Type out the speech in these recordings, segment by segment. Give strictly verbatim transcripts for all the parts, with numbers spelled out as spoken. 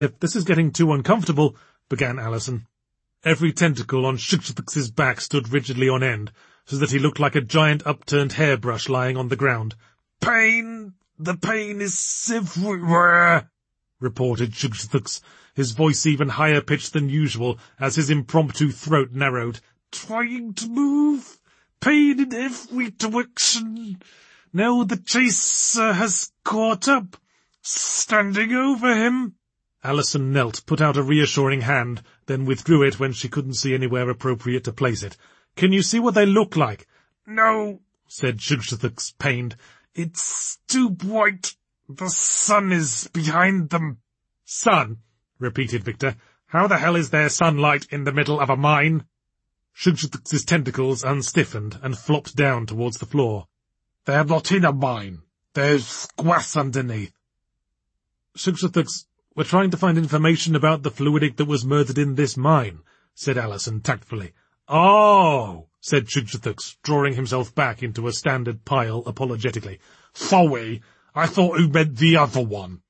"If this is getting too uncomfortable," began Allison. Every tentacle on Shugthux's back stood rigidly on end, so that he looked like a giant upturned hairbrush lying on the ground. "Pain! The pain is everywhere," reported Shugthux's, his voice even higher pitched than usual as his impromptu throat narrowed. "Trying to move. Pain in every direction. Now the chaser has caught up. Standing over him." Allison knelt, put out a reassuring hand, then withdrew it when she couldn't see anywhere appropriate to place it. "Can you see what they look like?" "No," said Shugthux's, pained. "It's too bright. The sun is behind them." "Sun?" repeated Victor. "How the hell is there sunlight in the middle of a mine?" Shugthux's tentacles unstiffened and flopped down towards the floor. "They're not in a mine. There's grass underneath." "Shugthux's, we're trying to find information about the fluidic that was murdered in this mine," said Allison tactfully. "Oh," said Shugthux's, drawing himself back into a standard pile apologetically. "Sorry, I thought you meant the other one."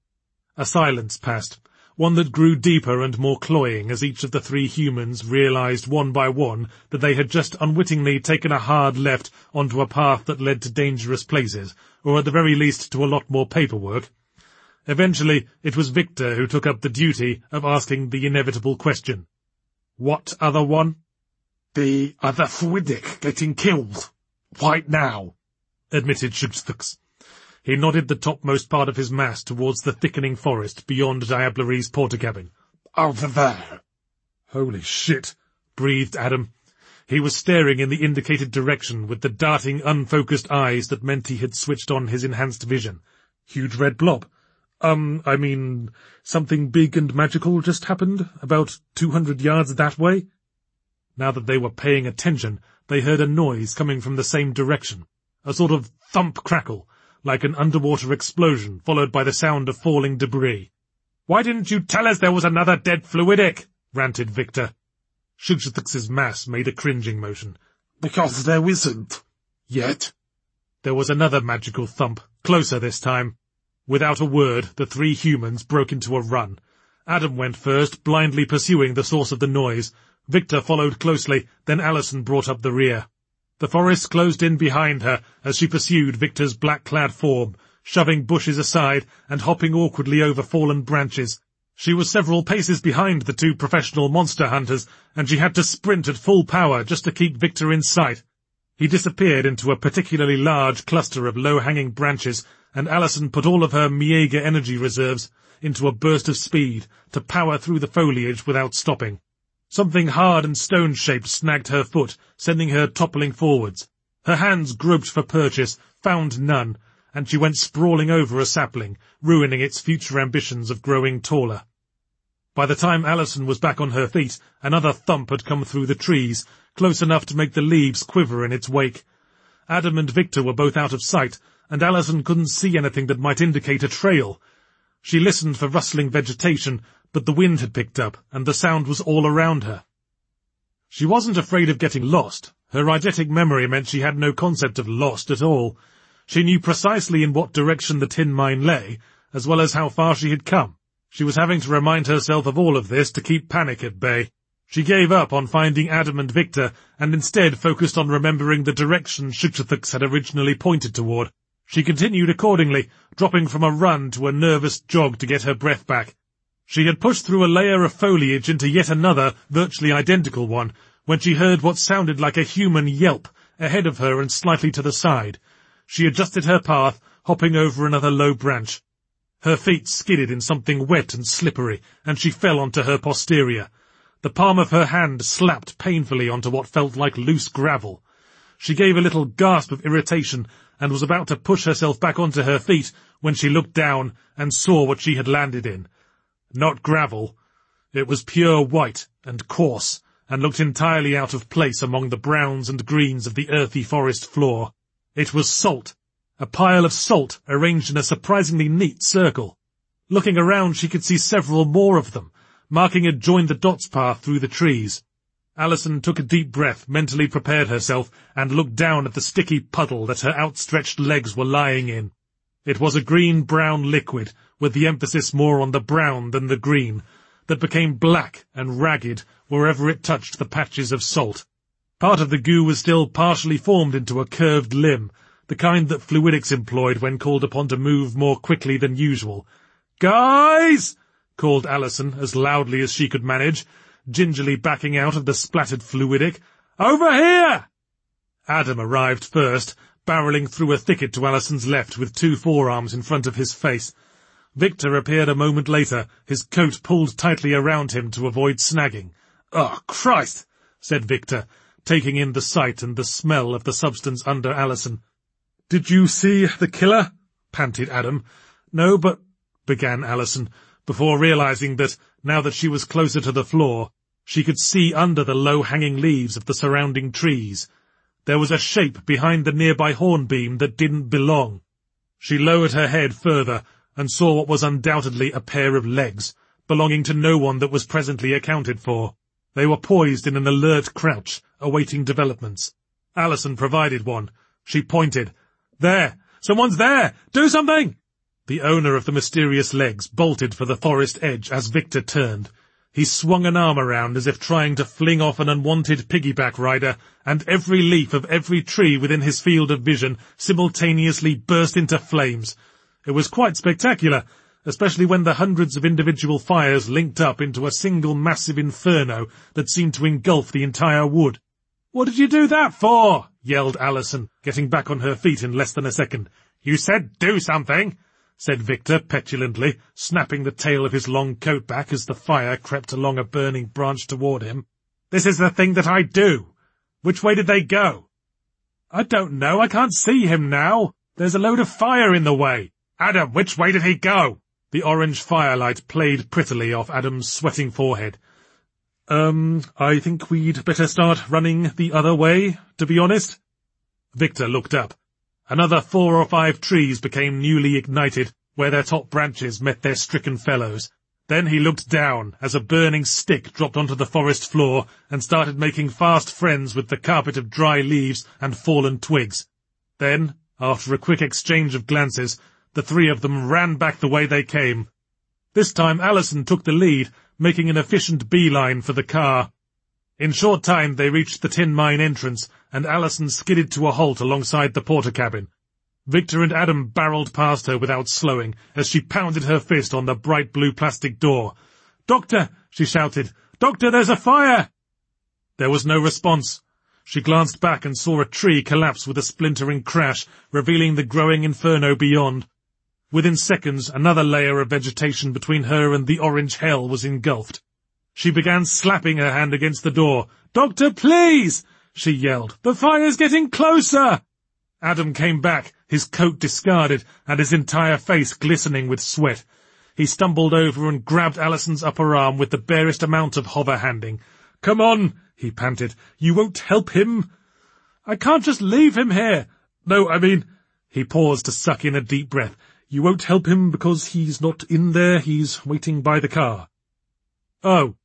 A silence passed, one that grew deeper and more cloying as each of the three humans realized one by one that they had just unwittingly taken a hard left onto a path that led to dangerous places, or at the very least to a lot more paperwork. Eventually, it was Victor who took up the duty of asking the inevitable question. "What other one?" "The other fluidic getting killed. Right now," admitted Shugthux's. He nodded the topmost part of his mass towards the thickening forest beyond Diableries' porta-cabin. "Over there." "Holy shit," breathed Adam. He was staring in the indicated direction with the darting, unfocused eyes that meant he had switched on his enhanced vision. "Huge red blob. Um, I mean, something big and magical just happened, about two hundred yards that way?" Now that they were paying attention, they heard a noise coming from the same direction, a sort of thump-crackle, like an underwater explosion, followed by the sound of falling debris. "Why didn't you tell us there was another dead fluidic?" ranted Victor. Shugthux's mass made a cringing motion. "Because there isn't. Yet." There was another magical thump, closer this time. Without a word, the three humans broke into a run. Adam went first, blindly pursuing the source of the noise. Victor followed closely, then Allison brought up the rear. The forest closed in behind her as she pursued Victor's black-clad form, shoving bushes aside and hopping awkwardly over fallen branches. She was several paces behind the two professional monster hunters, and she had to sprint at full power just to keep Victor in sight. He disappeared into a particularly large cluster of low-hanging branches, and Allison put all of her Miega energy reserves into a burst of speed to power through the foliage without stopping. Something hard and stone-shaped snagged her foot, sending her toppling forwards. Her hands groped for purchase, found none, and she went sprawling over a sapling, ruining its future ambitions of growing taller. By the time Allison was back on her feet, another thump had come through the trees, close enough to make the leaves quiver in its wake. Adam and Victor were both out of sight, and Allison couldn't see anything that might indicate a trail. She listened for rustling vegetation, but the wind had picked up, and the sound was all around her. She wasn't afraid of getting lost. Her eidetic memory meant she had no concept of lost at all. She knew precisely in what direction the tin mine lay, as well as how far she had come. She was having to remind herself of all of this to keep panic at bay. She gave up on finding Adam and Victor, and instead focused on remembering the direction Shugthux's had originally pointed toward. She continued accordingly, dropping from a run to a nervous jog to get her breath back. She had pushed through a layer of foliage into yet another, virtually identical one, when she heard what sounded like a human yelp, ahead of her and slightly to the side. She adjusted her path, hopping over another low branch. Her feet skidded in something wet and slippery, and she fell onto her posterior. The palm of her hand slapped painfully onto what felt like loose gravel. She gave a little gasp of irritation, and was about to push herself back onto her feet when she looked down and saw what she had landed in. Not gravel. It was pure white and coarse, and looked entirely out of place among the browns and greens of the earthy forest floor. It was salt, a pile of salt arranged in a surprisingly neat circle. Looking around, she could see several more of them, marking a join-the-dots path through the trees. Allison took a deep breath, mentally prepared herself, and looked down at the sticky puddle that her outstretched legs were lying in. It was a green-brown liquid, with the emphasis more on the brown than the green, that became black and ragged wherever it touched the patches of salt. Part of the goo was still partially formed into a curved limb, the kind that fluidics employed when called upon to move more quickly than usual. "Guys!" called Allison as loudly as she could manage, gingerly backing out of the splattered fluidic. "Over here!" Adam arrived first, barrelling through a thicket to Allison's left with two forearms in front of his face. Victor appeared a moment later, his coat pulled tightly around him to avoid snagging. "Oh, Christ!" said Victor, taking in the sight and the smell of the substance under Allison. "Did you see the killer?" panted Adam. "No, but—" began Allison, before realizing that, now that she was closer to the floor, she could see under the low-hanging leaves of the surrounding trees. There was a shape behind the nearby hornbeam that didn't belong. She lowered her head further and saw what was undoubtedly a pair of legs, belonging to no one that was presently accounted for. They were poised in an alert crouch, awaiting developments. Allison provided one. She pointed. "There! Someone's there! Do something!" The owner of the mysterious legs bolted for the forest edge as Victor turned. He swung an arm around as if trying to fling off an unwanted piggyback rider, and every leaf of every tree within his field of vision simultaneously burst into flames. It was quite spectacular, especially when the hundreds of individual fires linked up into a single massive inferno that seemed to engulf the entire wood. "What did you do that for?" yelled Allison, getting back on her feet in less than a second. "You said do something," said Victor petulantly, snapping the tail of his long coat back as the fire crept along a burning branch toward him. "This is the thing that I do. Which way did they go?" "I don't know. I can't see him now. There's a load of fire in the way." "Adam, which way did he go?" The orange firelight played prettily off Adam's sweating forehead. Um, I think we'd better start running the other way, to be honest." Victor looked up. Another four or five trees became newly ignited, where their top branches met their stricken fellows. Then he looked down as a burning stick dropped onto the forest floor and started making fast friends with the carpet of dry leaves and fallen twigs. Then, after a quick exchange of glances, the three of them ran back the way they came. This time Allison took the lead, making an efficient beeline for the car. In short time they reached the tin mine entrance, and Allison skidded to a halt alongside the porter cabin. Victor and Adam barreled past her without slowing, as she pounded her fist on the bright blue plastic door. "Doctor!" she shouted. "Doctor, there's a fire!" There was no response. She glanced back and saw a tree collapse with a splintering crash, revealing the growing inferno beyond. Within seconds, another layer of vegetation between her and the orange hell was engulfed. She began slapping her hand against the door. "Doctor, please!" she yelled. "The fire's getting closer!" Adam came back, his coat discarded, and his entire face glistening with sweat. He stumbled over and grabbed Allison's upper arm with the barest amount of hover-handing. "Come on," he panted. "You won't help him." "I can't just leave him here." "No, I mean—" He paused to suck in a deep breath. "You won't help him because he's not in there, he's waiting by the car." "Oh."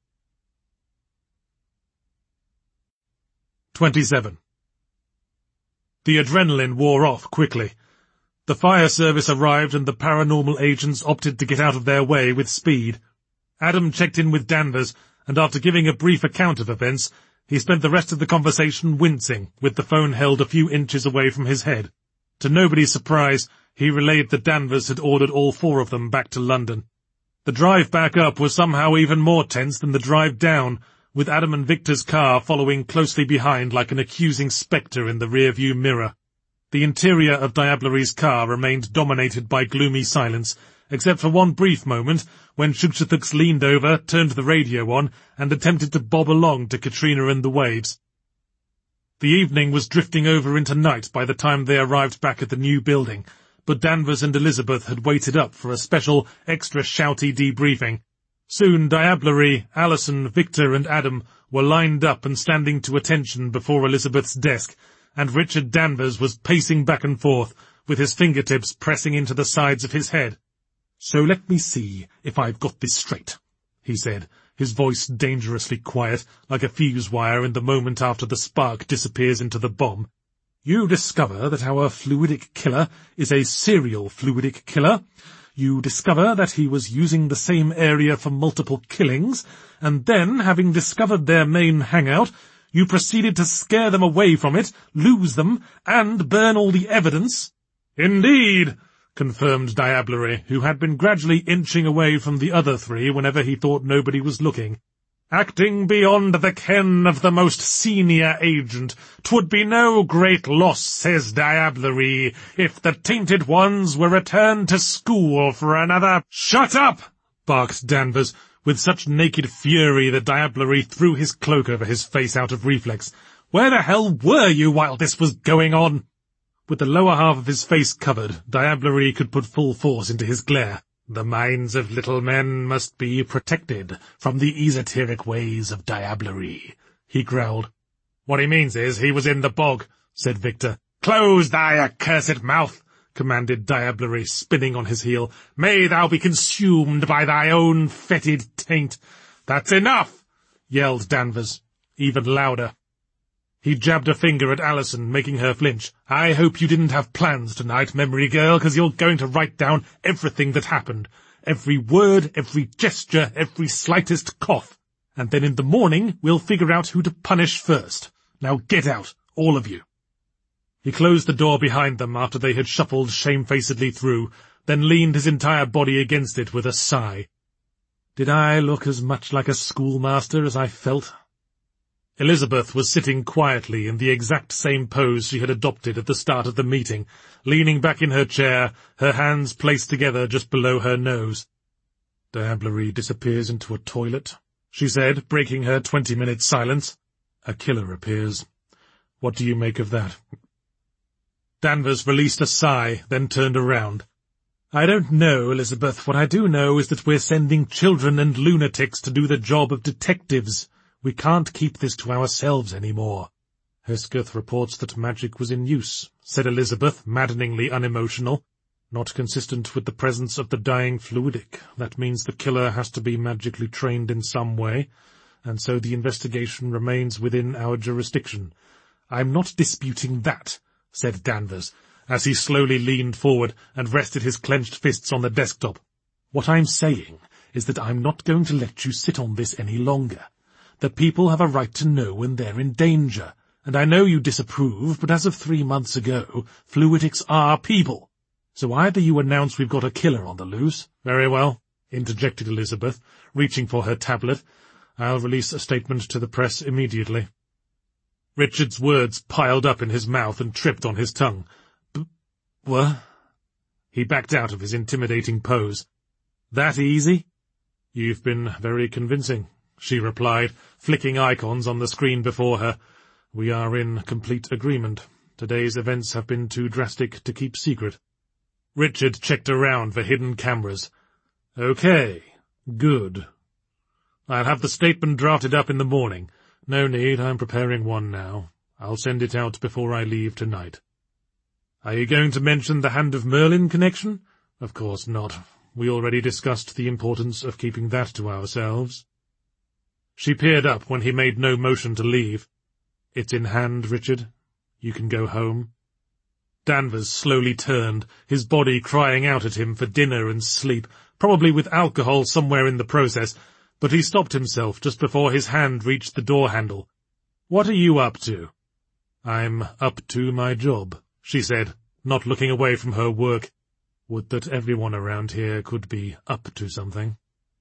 twenty-seven. The adrenaline wore off quickly. The fire service arrived and the paranormal agents opted to get out of their way with speed. Adam checked in with Danvers, and after giving a brief account of events, he spent the rest of the conversation wincing, with the phone held a few inches away from his head. To nobody's surprise, he relayed that Danvers had ordered all four of them back to London. The drive back up was somehow even more tense than the drive down, with Adam and Victor's car following closely behind like an accusing spectre in the rearview mirror. The interior of Diablery's car remained dominated by gloomy silence, except for one brief moment when Shugshithux leaned over, turned the radio on, and attempted to bob along to Katrina and the Waves. The evening was drifting over into night by the time they arrived back at the new building, but Danvers and Elizabeth had waited up for a special, extra shouty debriefing. Soon Diablery, Allison, Victor and Adam were lined up and standing to attention before Elizabeth's desk, and Richard Danvers was pacing back and forth, with his fingertips pressing into the sides of his head. "So let me see if I've got this straight," he said, his voice dangerously quiet, like a fuse wire in the moment after the spark disappears into the bomb. "You discover that our fluidic killer is a serial fluidic killer. You discover that he was using the same area for multiple killings, and then, having discovered their main hangout, you proceeded to scare them away from it, lose them, and burn all the evidence. Indeed, confirmed Diablerie, who had been gradually inching away from the other three whenever he thought nobody was looking. Acting beyond the ken of the most senior agent, 'twould be no great loss, says Diablerie, if the tainted ones were returned to school for another— Shut up! Barked Danvers, with such naked fury that Diablerie threw his cloak over his face out of reflex. Where the hell were you while this was going on? With the lower half of his face covered, Diablerie could put full force into his glare. The minds of little men must be protected from the esoteric ways of Diablerie, he growled. What he means is he was in the bog, said Victor. Close thy accursed mouth, commanded Diablerie, spinning on his heel. May thou be consumed by thy own fetid taint. That's enough, yelled Danvers, even louder. He jabbed a finger at Alison, making her flinch. I hope you didn't have plans tonight, memory girl, because you're going to write down everything that happened. Every word, every gesture, every slightest cough. And then in the morning we'll figure out who to punish first. Now get out, all of you. He closed the door behind them after they had shuffled shamefacedly through, then leaned his entire body against it with a sigh. Did I look as much like a schoolmaster as I felt? Elizabeth was sitting quietly in the exact same pose she had adopted at the start of the meeting, leaning back in her chair, her hands placed together just below her nose. Diablerie disappears into a toilet, she said, breaking her twenty-minute silence. A killer appears. What do you make of that? Danvers released a sigh, then turned around. I don't know, Elizabeth. What I do know is that we're sending children and lunatics to do the job of detectives. We can't keep this to ourselves any more. Hesketh reports that magic was in use, said Elizabeth, maddeningly unemotional. Not consistent with the presence of the dying fluidic. That means the killer has to be magically trained in some way, and so the investigation remains within our jurisdiction. I'm not disputing that, said Danvers, as he slowly leaned forward and rested his clenched fists on the desktop. What I'm saying is that I'm not going to let you sit on this any longer. The people have a right to know when they're in danger, and I know you disapprove, but as of three months ago, fluidics are people. So either you announce we've got a killer on the loose— Very well, interjected Elizabeth, reaching for her tablet. I'll release a statement to the press immediately. Richard's words piled up in his mouth and tripped on his tongue. B- what? He backed out of his intimidating pose. That easy? You've been very convincing, she replied, flicking icons on the screen before her. We are in complete agreement. Today's events have been too drastic to keep secret. Richard checked around for hidden cameras. Okay, good. I'll have the statement drafted up in the morning. No need, I'm preparing one now. I'll send it out before I leave tonight. Are you going to mention the Hand of Merlin connection? Of course not. We already discussed the importance of keeping that to ourselves. She peered up when he made no motion to leave. It's in hand, Richard. You can go home. Danvers slowly turned, his body crying out at him for dinner and sleep, probably with alcohol somewhere in the process, but he stopped himself just before his hand reached the door handle. What are you up to? I'm up to my job, she said, not looking away from her work. Would that everyone around here could be up to something.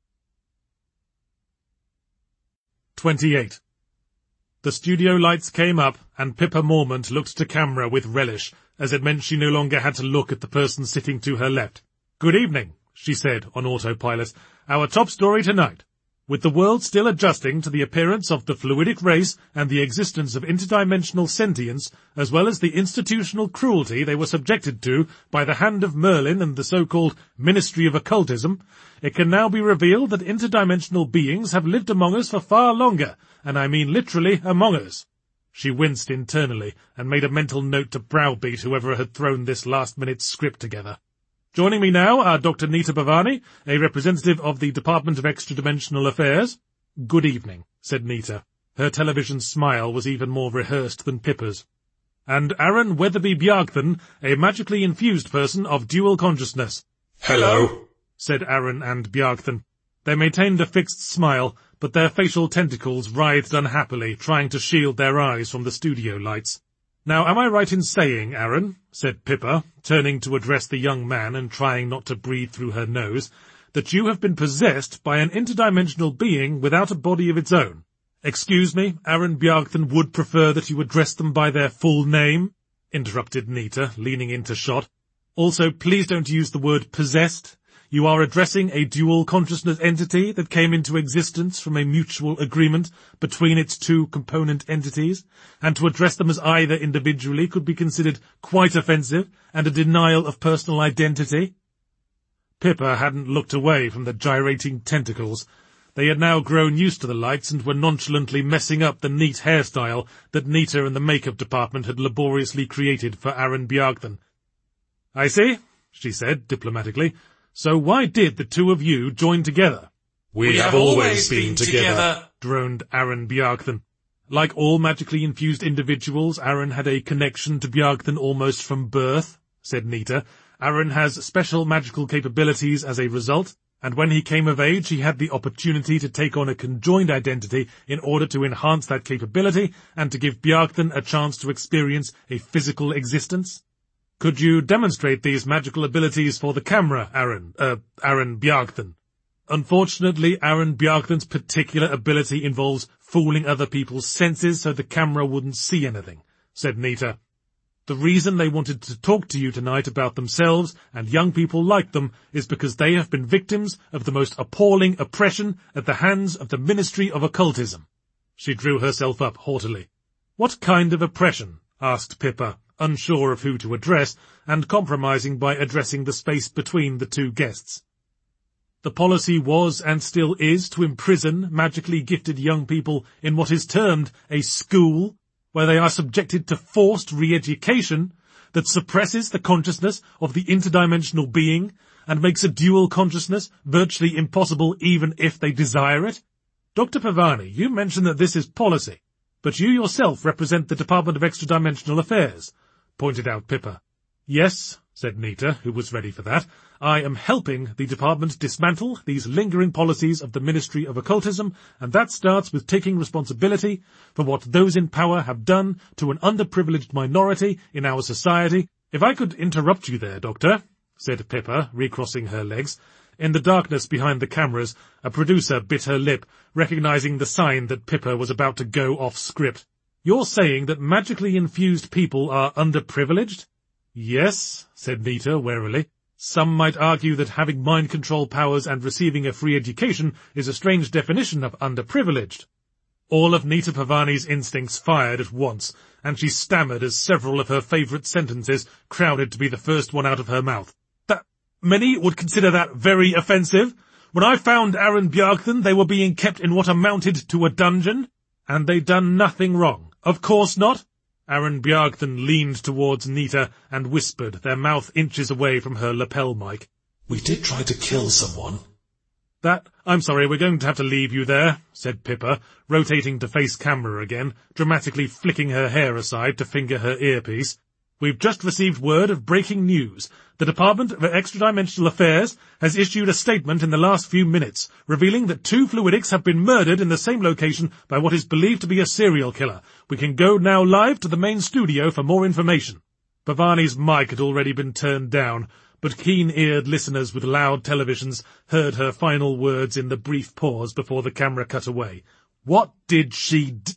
twenty-eight. The studio lights came up, and Pippa Mormont looked to camera with relish, as it meant she no longer had to look at the person sitting to her left. Good evening, she said on autopilot. Our top story tonight. With the world still adjusting to the appearance of the fluidic race and the existence of interdimensional sentience, as well as the institutional cruelty they were subjected to by the Hand of Merlin and the so-called Ministry of Occultism, it can now be revealed that interdimensional beings have lived among us for far longer, and I mean literally among us. She winced internally and made a mental note to browbeat whoever had thrown this last-minute script together. Joining me now are Doctor Nita Bhavani, a representative of the Department of Extra-Dimensional Affairs. Good evening, said Nita. Her television smile was even more rehearsed than Pippa's. And Aaron Weatherby Bjargthen, a magically infused person of dual consciousness. Hello. said Aaron and Bjargthen. They maintained a fixed smile, but their facial tentacles writhed unhappily, trying to shield their eyes from the studio lights. "Now, am I right in saying, Aaron," said Pippa, turning to address the young man and trying not to breathe through her nose, "that you have been possessed by an interdimensional being without a body of its own?" "Excuse me, Aaron Bjargthen would prefer that you address them by their full name," interrupted Nita, leaning into shot. "Also, please don't use the word possessed. You are addressing a dual consciousness entity that came into existence from a mutual agreement between its two component entities, and to address them as either individually could be considered quite offensive and a denial of personal identity." Pippa hadn't looked away from the gyrating tentacles. They had now grown used to the lights and were nonchalantly messing up the neat hairstyle that Nita and the makeup department had laboriously created for Aaron Bjargthen. "I see," she said diplomatically. "So why did the two of you join together?" We, we have always been together, together, droned Aaron Bjargthen. Like all magically infused individuals, Aaron had a connection to Bjargthen almost from birth, said Nita. Aaron has special magical capabilities as a result, and when he came of age he had the opportunity to take on a conjoined identity in order to enhance that capability and to give Bjargthen a chance to experience a physical existence. "Could you demonstrate these magical abilities for the camera, Aaron, uh, Aaron Bjargthen?" "Unfortunately, Aaron Bjargthen's particular ability involves fooling other people's senses so the camera wouldn't see anything," said Nita. "The reason they wanted to talk to you tonight about themselves and young people like them is because they have been victims of the most appalling oppression at the hands of the Ministry of Occultism." She drew herself up haughtily. "What kind of oppression?" asked Pippa, unsure of who to address, and compromising by addressing the space between the two guests. "The policy was and still is to imprison magically gifted young people in what is termed a school, where they are subjected to forced re-education that suppresses the consciousness of the interdimensional being and makes a dual consciousness virtually impossible even if they desire it. Doctor Pavani, you mentioned that this is policy, but you yourself represent the Department of Extra-Dimensional Affairs," pointed out Pippa. "Yes," said Nita, who was ready for that. "I am helping the department dismantle these lingering policies of the Ministry of Occultism, and that starts with taking responsibility for what those in power have done to an underprivileged minority in our society." "If I could interrupt you there, Doctor," said Pippa, recrossing her legs. In the darkness behind the cameras, a producer bit her lip, recognizing the sign that Pippa was about to go off script. "You're saying that magically infused people are underprivileged?" "Yes," said Nita warily. "Some might argue that having mind control powers and receiving a free education is a strange definition of underprivileged." All of Nita Pavani's instincts fired at once, and she stammered as several of her favourite sentences crowded to be the first one out of her mouth. "That many would consider that very offensive. When I found Aaron Bjargthen, they were being kept in what amounted to a dungeon, and they'd done nothing wrong. Of course not." Aaron Bjargthen leaned towards Nita and whispered, their mouth inches away from her lapel mic. "We did try to kill someone." "That... I'm sorry, we're going to have to leave you there," said Pippa, rotating to face camera again, dramatically flicking her hair aside to finger her earpiece. "We've just received word of breaking news. The Department of Extra-Dimensional Affairs has issued a statement in the last few minutes, revealing that two fluidics have been murdered in the same location by what is believed to be a serial killer. We can go now live to the main studio for more information." Pavani's mic had already been turned down, but keen-eared listeners with loud televisions heard her final words in the brief pause before the camera cut away. "What did she d—"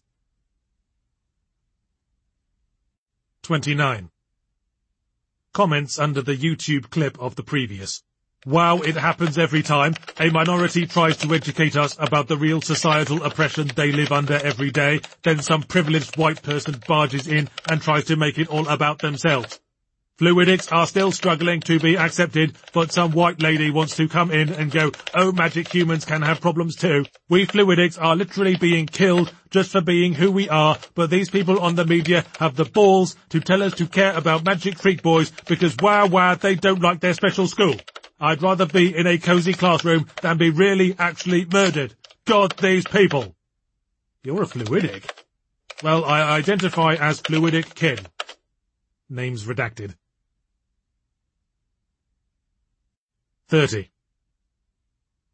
twenty-nine. Comments under the YouTube clip of the previous. "Wow, it happens every time. A minority tries to educate us about the real societal oppression they live under every day, then some privileged white person barges in and tries to make it all about themselves. Fluidics are still struggling to be accepted, but some white lady wants to come in and go, oh, magic humans can have problems too. We fluidics are literally being killed just for being who we are, but these people on the media have the balls to tell us to care about magic freak boys because wow wow they don't like their special school. I'd rather be in a cozy classroom than be really actually murdered. God, these people." "You're a fluidic." "Well, I identify as Fluidic Kin." Names redacted. thirty.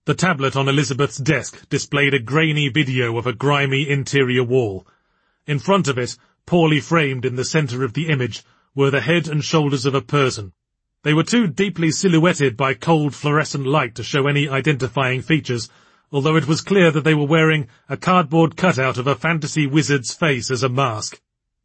The tablet on Elizabeth's desk displayed a grainy video of a grimy interior wall. In front of it, poorly framed in the centre of the image, were the head and shoulders of a person. They were too deeply silhouetted by cold fluorescent light to show any identifying features, although it was clear that they were wearing a cardboard cutout of a fantasy wizard's face as a mask.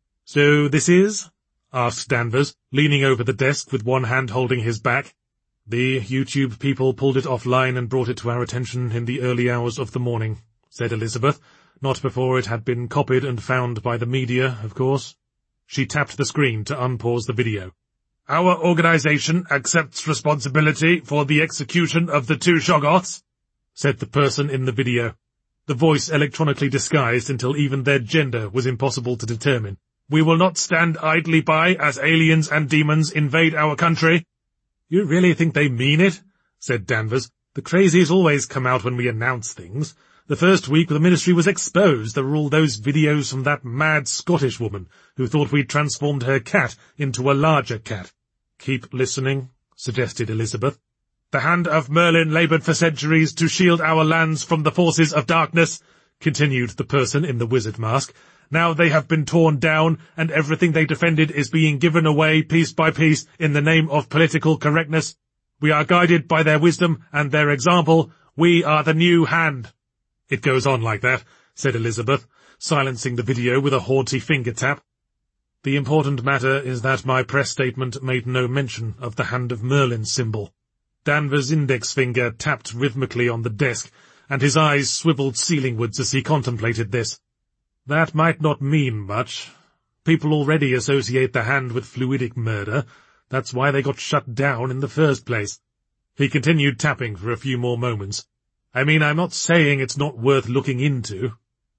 "So this is?" asked Danvers, leaning over the desk with one hand holding his back. "The YouTube people pulled it offline and brought it to our attention in the early hours of the morning," said Elizabeth, "not before it had been copied and found by the media, of course." She tapped the screen to unpause the video. "Our organization accepts responsibility for the execution of the two Shoggoths," said the person in the video, the voice electronically disguised until even their gender was impossible to determine. "We will not stand idly by as aliens and demons invade our country." "You really think they mean it?" said Danvers. "The crazies always come out when we announce things. The first week the ministry was exposed, there were all those videos from that mad Scottish woman who thought we'd transformed her cat into a larger cat." "Keep listening," suggested Elizabeth. "The hand of Merlin laboured for centuries to shield our lands from the forces of darkness," continued the person in the wizard mask. "Now they have been torn down, and everything they defended is being given away piece by piece in the name of political correctness. We are guided by their wisdom and their example. We are the new hand." "It goes on like that," said Elizabeth, silencing the video with a haughty finger tap. "The important matter is that my press statement made no mention of the Hand of Merlin symbol." Danvers' index finger tapped rhythmically on the desk, and his eyes swiveled ceilingwards as he contemplated this. "That might not mean much. People already associate the Hand with fluidic murder. That's why they got shut down in the first place." He continued tapping for a few more moments. "I mean, I'm not saying it's not worth looking into."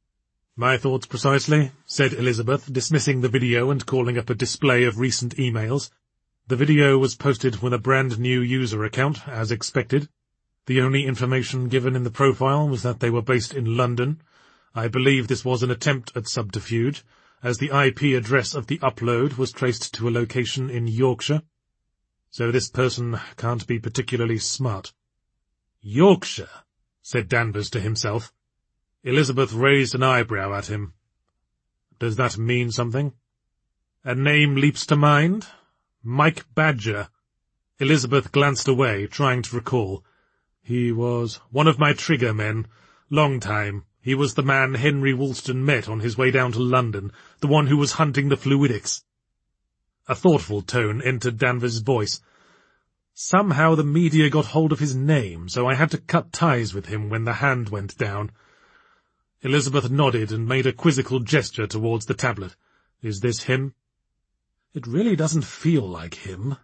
"My thoughts precisely," said Elizabeth, dismissing the video and calling up a display of recent emails. The video was posted with a brand-new user account, as expected. The only information given in the profile was that they were based in London. I believe this was an attempt at subterfuge, as the I P address of the upload was traced to a location in Yorkshire. So this person can't be particularly smart. "Yorkshire," said Danvers to himself. Elizabeth raised an eyebrow at him. "Does that mean something?" "A name leaps to mind. Mike Badger." Elizabeth glanced away, trying to recall. "He was one of my trigger men. Long time. He was the man Henry Woolston met on his way down to London, the one who was hunting the fluidics." A thoughtful tone entered Danvers' voice. "Somehow the media got hold of his name, so I had to cut ties with him when the Hand went down." Elizabeth nodded and made a quizzical gesture towards the tablet. "Is this him?" "It really doesn't feel like him."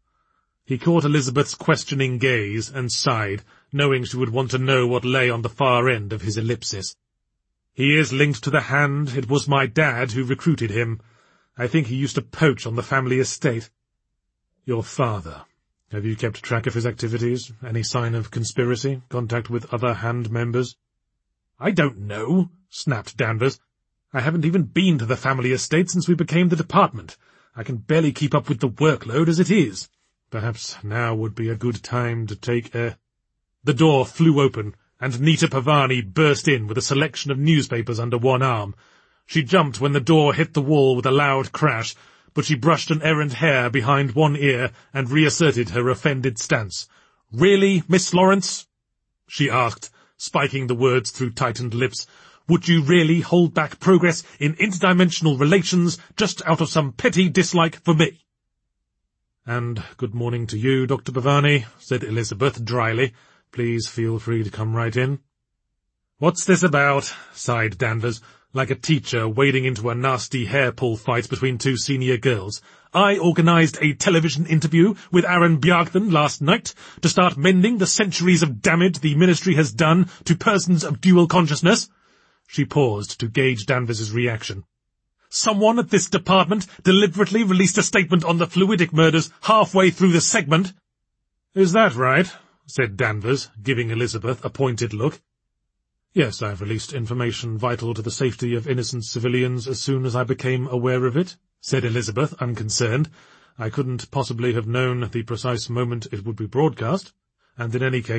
He caught Elizabeth's questioning gaze and sighed, knowing she would want to know what lay on the far end of his ellipsis. "He is linked to the Hand. It was my dad who recruited him. I think he used to poach on the family estate." "Your father. Have you kept track of his activities? Any sign of conspiracy? Contact with other Hand members?" "I don't know," snapped Danvers. "I haven't even been to the family estate since we became the department. I can barely keep up with the workload as it is. Perhaps now would be a good time to take a—" The door flew open, and Nita Pavani burst in with a selection of newspapers under one arm. She jumped when the door hit the wall with a loud crash, but she brushed an errant hair behind one ear and reasserted her offended stance. "Really, Miss Lawrence?" she asked, spiking the words through tightened lips. "Would you really hold back progress in interdimensional relations just out of some petty dislike for me?" "And good morning to you, Doctor Pavani," said Elizabeth dryly. "Please feel free to come right in." "What's this about?" sighed Danvers, like a teacher wading into a nasty hair-pull fight between two senior girls. "I organised a television interview with Aaron Bjarkman last night to start mending the centuries of damage the Ministry has done to persons of dual consciousness." She paused to gauge Danvers's reaction. "Someone at this department deliberately released a statement on the fluidic murders halfway through the segment." "Is that right?" said Danvers, giving Elizabeth a pointed look. "Yes, I've released information vital to the safety of innocent civilians as soon as I became aware of it," said Elizabeth, unconcerned. "I couldn't possibly have known the precise moment it would be broadcast, and in any case,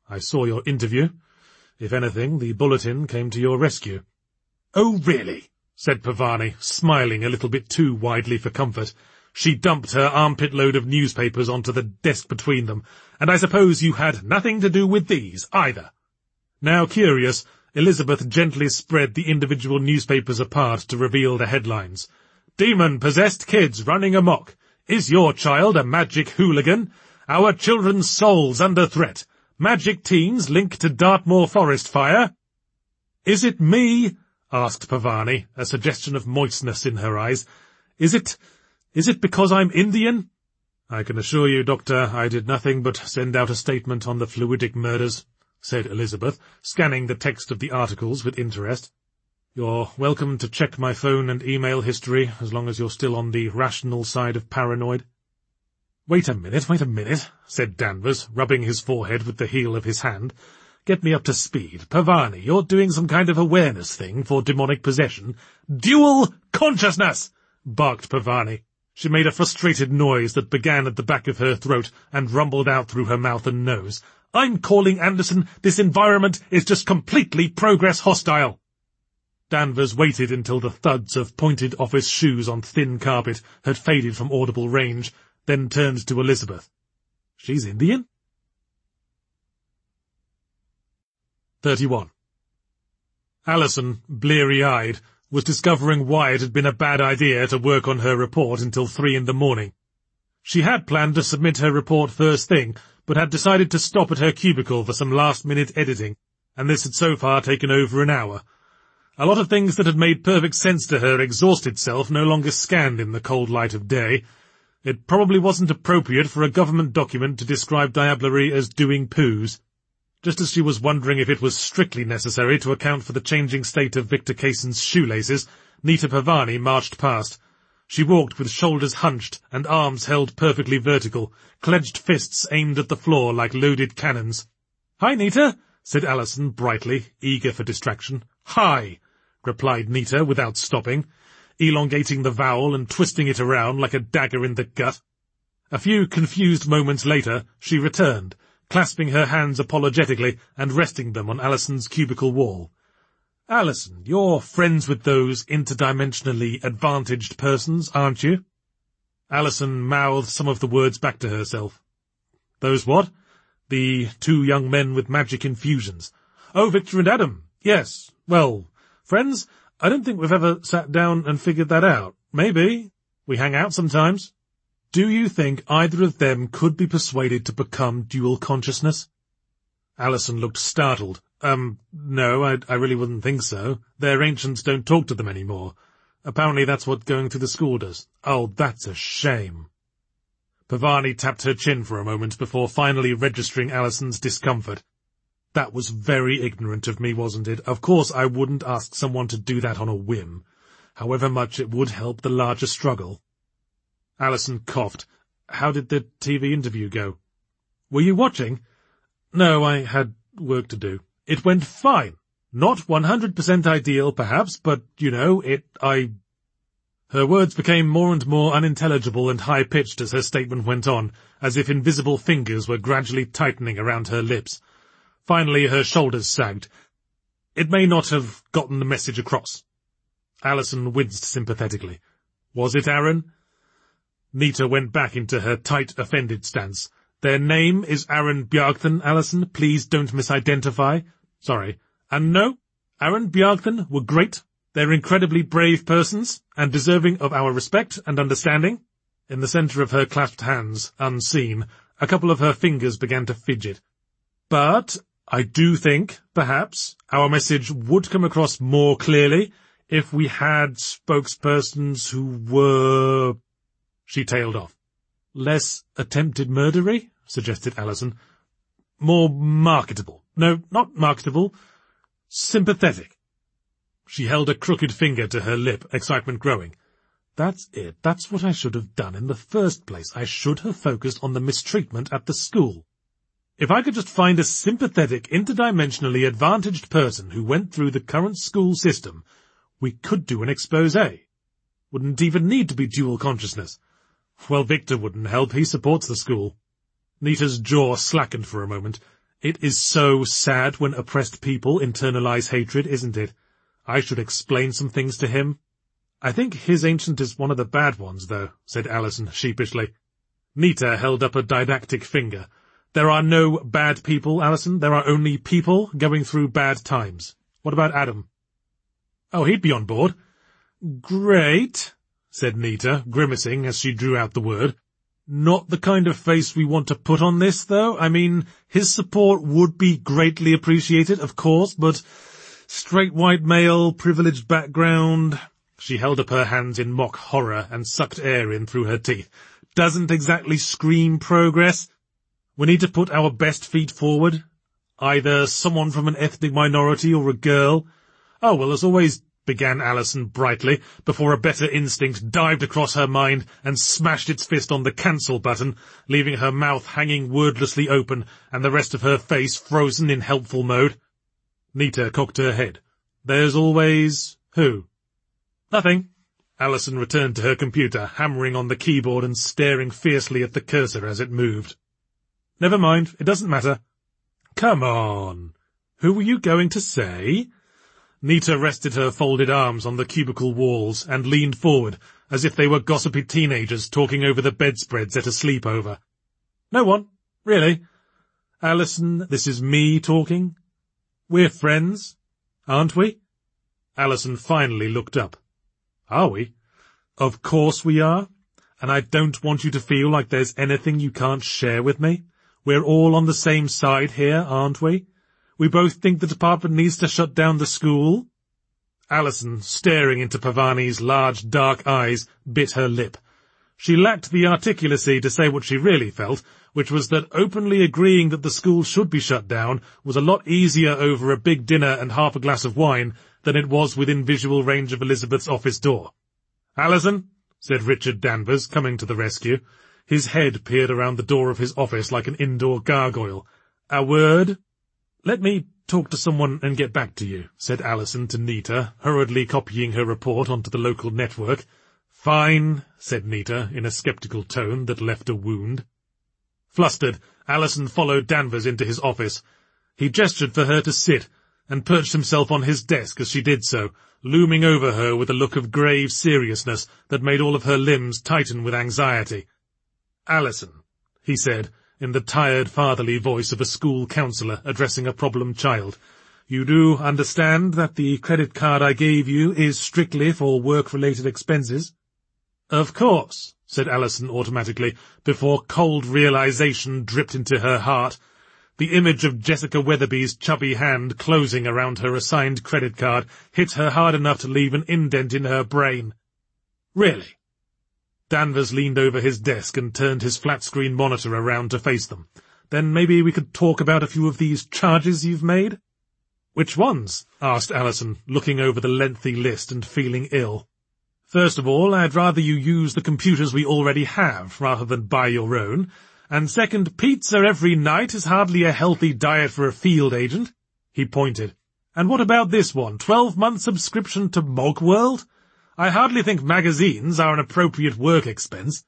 I saw your interview. If anything, the bulletin came to your rescue." "Oh, really?" said Pavani, smiling a little bit too widely for comfort. She dumped her armpit load of newspapers onto the desk between them. "And I suppose you had nothing to do with these, either." Now curious, Elizabeth gently spread the individual newspapers apart to reveal the headlines. "Demon-possessed kids running amok. Is your child a magic hooligan? Our children's souls under threat. Magic teens linked to Dartmoor forest fire." "Is it me?" asked Pavani, a suggestion of moistness in her eyes. Is it... is it because I'm Indian?" "I can assure you, Doctor, I did nothing but send out a statement on the fluidic murders," said Elizabeth, scanning the text of the articles with interest. "You're welcome to check my phone and email history, as long as you're still on the rational side of paranoid." "Wait a minute, wait a minute," said Danvers, rubbing his forehead with the heel of his hand. "Get me up to speed. Pavani, you're doing some kind of awareness thing for demonic possession." "Dual consciousness!" barked Pavani. She made a frustrated noise that began at the back of her throat and rumbled out through her mouth and nose. "I'm calling Anderson. This environment is just completely progress hostile." Danvers waited until the thuds of pointed office shoes on thin carpet had faded from audible range, then turned to Elizabeth. "She's Indian?" thirty-one. Alison, bleary-eyed, was discovering why it had been a bad idea to work on her report until three in the morning. She had planned to submit her report first thing, but had decided to stop at her cubicle for some last-minute editing, and this had so far taken over an hour. A lot of things that had made perfect sense to her exhausted self no longer scanned in the cold light of day. It probably wasn't appropriate for a government document to describe Diablerie as doing poos. Just as she was wondering if it was strictly necessary to account for the changing state of Victor Casson's shoelaces, Nita Pavani marched past. She walked with shoulders hunched and arms held perfectly vertical, clenched fists aimed at the floor like loaded cannons. "Hi, Nita," said Alison brightly, eager for distraction. "Hi," replied Nita without stopping, elongating the vowel and twisting it around like a dagger in the gut. A few confused moments later, she returned, clasping her hands apologetically and resting them on Alison's cubicle wall. "Alison, you're friends with those interdimensionally advantaged persons, aren't you?" Alison mouthed some of the words back to herself. "Those what?" "The two young men with magic infusions." "Oh, Victor and Adam. Yes. Well, friends, I don't think we've ever sat down and figured that out. Maybe. We hang out sometimes." "Do you think either of them could be persuaded to become dual consciousness?" Alison looked startled. Um, no, I, I really wouldn't think so. Their ancients don't talk to them anymore. Apparently that's what going through the school does. Oh, that's a shame." Pavani tapped her chin for a moment before finally registering Alison's discomfort. "That was very ignorant of me, wasn't it? Of course I wouldn't ask someone to do that on a whim, however much it would help the larger struggle." Alison coughed. "How did the T V interview go?" "Were you watching?" "No, I had work to do." "It went fine. Not one hundred percent ideal, perhaps, but, you know, it, I—" Her words became more and more unintelligible and high-pitched as her statement went on, as if invisible fingers were gradually tightening around her lips. Finally, her shoulders sagged. "It may not have gotten the message across." Alison winced sympathetically. "Was it, Aaron?" Nita went back into her tight, offended stance. "Their name is Aaron Bjargthen, Alison. Please don't misidentify." "Sorry. And no, Aaron Bjargthen were great. They're incredibly brave persons, and deserving of our respect and understanding." In the centre of her clasped hands, unseen, a couple of her fingers began to fidget. "But I do think, perhaps, our message would come across more clearly if we had spokespersons who were—" She tailed off. "Less attempted murdery?" suggested Alison. "More marketable. No, not marketable. Sympathetic." She held a crooked finger to her lip, excitement growing. "That's it. That's what I should have done in the first place. I should have focused on the mistreatment at the school. If I could just find a sympathetic, interdimensionally advantaged person who went through the current school system, we could do an exposé. Wouldn't even need to be dual consciousness. Well, Victor wouldn't help. He supports the school." Nita's jaw slackened for a moment. It is so sad when oppressed people internalize hatred, isn't it? I should explain some things to him. I think his ancient is one of the bad ones, though, said Alison sheepishly. Nita held up a didactic finger. There are no bad people, Alison. There are only people going through bad times. What about Adam? Oh, he'd be on board. Great, said Nita, grimacing as she drew out the word. Not the kind of face we want to put on this, though. I mean, his support would be greatly appreciated, of course, but straight white male, privileged background. She held up her hands in mock horror and sucked air in through her teeth. Doesn't exactly scream progress. We need to put our best feet forward. Either someone from an ethnic minority or a girl. Oh, well, as always, began Alison brightly, before a better instinct dived across her mind and smashed its fist on the cancel button, leaving her mouth hanging wordlessly open and the rest of her face frozen in helpful mode. Nita cocked her head. There's always... who? Nothing. Alison returned to her computer, hammering on the keyboard and staring fiercely at the cursor as it moved. Never mind, it doesn't matter. Come on. Who were you going to say? Nita rested her folded arms on the cubicle walls and leaned forward, as if they were gossipy teenagers talking over the bedspreads at a sleepover. No one, really. Alison, this is me talking. We're friends, aren't we? Alison finally looked up. Are we? Of course we are, and I don't want you to feel like there's anything you can't share with me. We're all on the same side here, aren't we? We both think the department needs to shut down the school. Alison, staring into Pavani's large dark eyes, bit her lip. She lacked the articulacy to say what she really felt, which was that openly agreeing that the school should be shut down was a lot easier over a big dinner and half a glass of wine than it was within visual range of Elizabeth's office door. Alison, said Richard Danvers, coming to the rescue. His head peered around the door of his office like an indoor gargoyle. A word? Let me talk to someone and get back to you, said Alison to Nita, hurriedly copying her report onto the local network. Fine, said Nita, in a sceptical tone that left a wound. Flustered, Alison followed Danvers into his office. He gestured for her to sit, and perched himself on his desk as she did so, looming over her with a look of grave seriousness that made all of her limbs tighten with anxiety. Alison, he said, in the tired fatherly voice of a school counsellor addressing a problem child, you do understand that the credit card I gave you is strictly for work-related expenses? Of course, said Alison automatically, before cold realization dripped into her heart. The image of Jessica Weatherby's chubby hand closing around her assigned credit card hit her hard enough to leave an indent in her brain. Really? Danvers leaned over his desk and turned his flat-screen monitor around to face them. Then maybe we could talk about a few of these charges you've made? Which ones? Asked Alison, looking over the lengthy list and feeling ill. First of all, I'd rather you use the computers we already have, rather than buy your own. And second, pizza every night is hardly a healthy diet for a field agent. He pointed. And what about this one? Twelve-month subscription to Mogworld? I hardly think magazines are an appropriate work expense.